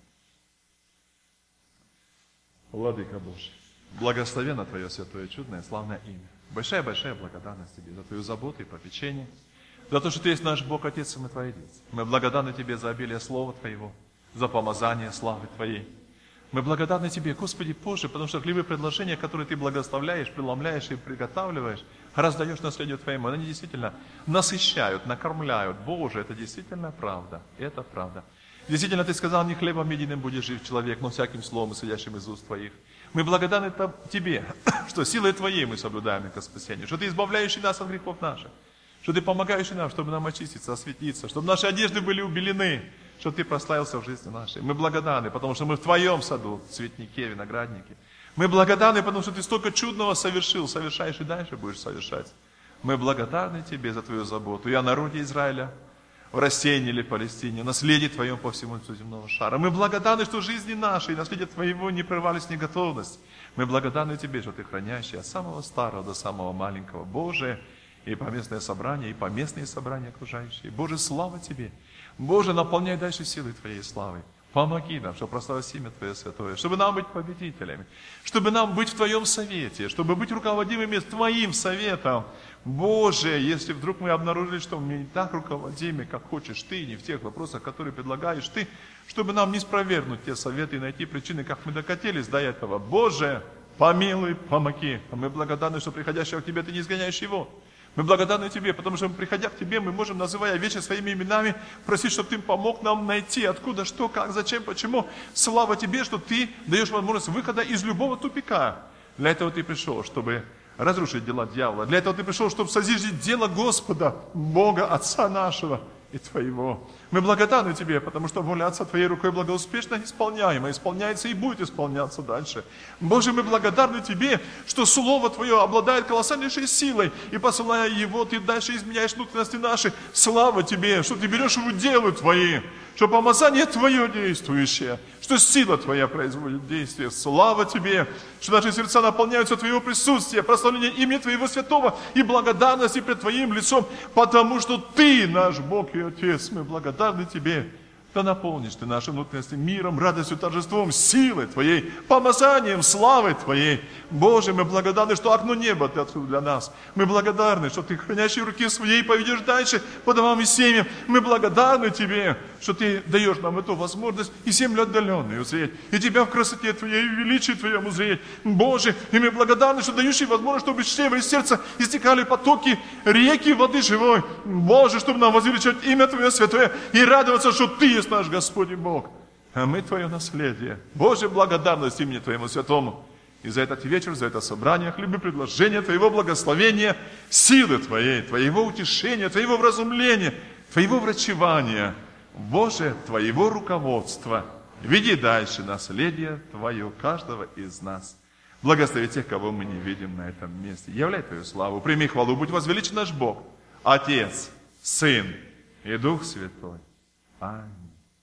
S1: Владыка Божий, благословенно Твое святое, чудное, славное имя. Большая-большая благодарность Тебе за Твою заботу и попечение, за то, что Ты есть наш Бог, Отец, и мы Твои дети. Мы благодарны Тебе за обилие Слова Твоего, за помазание славы Твоей. Мы благодарны Тебе, Господи Боже, потому что хлебы предложения, которые Ты благословляешь, преломляешь и приготавливаешь, раздаешь наследию Твоему, они действительно насыщают, накормляют. Боже, это действительно правда. Это правда. Действительно, Ты сказал, не хлебом единым будет жив человек, но всяким словом, исходящим из уст Твоих. Мы благодарны Тебе, что силой Твоей мы соблюдаем это спасение, что Ты избавляющий нас от грехов наших, что Ты помогаешь нам, чтобы нам очиститься, осветиться, чтобы наши одежды были убелены, чтобы Ты прославился в жизни нашей. Мы благодарны, потому что мы в Твоем саду, цветнике, винограднике. Мы благодарны, потому что Ты столько чудного совершил, совершаешь и дальше будешь совершать. Мы благодарны Тебе за Твою заботу и о народе Израиля, в Рассеянии или Палестине, наследие Твоем по всему земного шара. Мы благодарны, что жизни нашей, наследие Твоего не прервались в неготовность. Мы благодарны Тебе, что Ты хранящий от самого старого до самого маленького. Боже, и поместное собрание, и поместные собрания окружающие. Боже, слава Тебе. Боже, наполняй дальше силой Твоей славы. Помоги нам, чтобы прославить имя Твое святое, чтобы нам быть победителями, чтобы нам быть в Твоем совете, чтобы быть руководимыми Твоим советом. Боже, если вдруг мы обнаружили, что мы не так руководимы, как хочешь Ты, не в тех вопросах, которые предлагаешь Ты, чтобы нам не спровергнуть те советы и найти причины, как мы докатились до этого. Боже, помилуй, помоги. Мы благодарны, что приходящего к Тебе Ты не изгоняешь его. Мы благодарны Тебе, потому что, приходя к Тебе, мы можем, называя вещи своими именами, просить, чтобы Ты помог нам найти, откуда, что, как, зачем, почему. Слава Тебе, что Ты даешь возможность выхода из любого тупика. Для этого Ты пришел, чтобы разрушить дела дьявола. Для этого Ты пришел, чтобы созиждить дело Господа, Бога, Отца нашего и Твоего. Мы благодарны Тебе, потому что воля Отца Твоей рукой благоуспешно исполняема, исполняется и будет исполняться дальше. Боже, мы благодарны Тебе, что Слово Твое обладает колоссальнейшей силой, и посылая его, Ты дальше изменяешь внутренности наши. Слава Тебе, что Ты берешь в уделы Твои, что помазание Твое действующее, что сила Твоя производит действие. Слава Тебе, что наши сердца наполняются Твоего присутствия, прославление имени Твоего святого и благодарности пред Твоим лицом, потому что Ты наш Бог и Отец. Мы благодарны Тебе. Да наполнишь Ты наши внутренности миром, радостью, торжеством, силой Твоей, помазанием, славой Твоей. Боже, мы благодарны, что окно неба Ты открыл для нас. Мы благодарны, что Ты, хранящий руки своей, поведешь дальше по домам и семьям. Мы благодарны Тебе, что Ты даешь нам эту возможность и землю отдаленную узреть, и Тебя в красоте Твоей и в величии Твоем узреть. Боже, и мы благодарны, что дающий возможность, чтобы из чрева и сердца истекали потоки реки воды живой. Боже, чтобы нам возвеличивать имя Твое святое и радоваться, что Ты есть наш Господь и Бог, а мы Твое наследие. Боже, благодарность имени Твоему святому. И за этот вечер, за это собрание, хлебы предложения Твоего благословения, силы Твоей, Твоего утешения, Твоего вразумления, Твоего врачевания. Боже, Твоего руководства. Веди дальше наследие Твое каждого из нас. Благослови тех, кого мы не видим на этом месте. Являй Твою славу, прими хвалу, будь возвеличен наш Бог, Отец, Сын и Дух Святой. Аминь.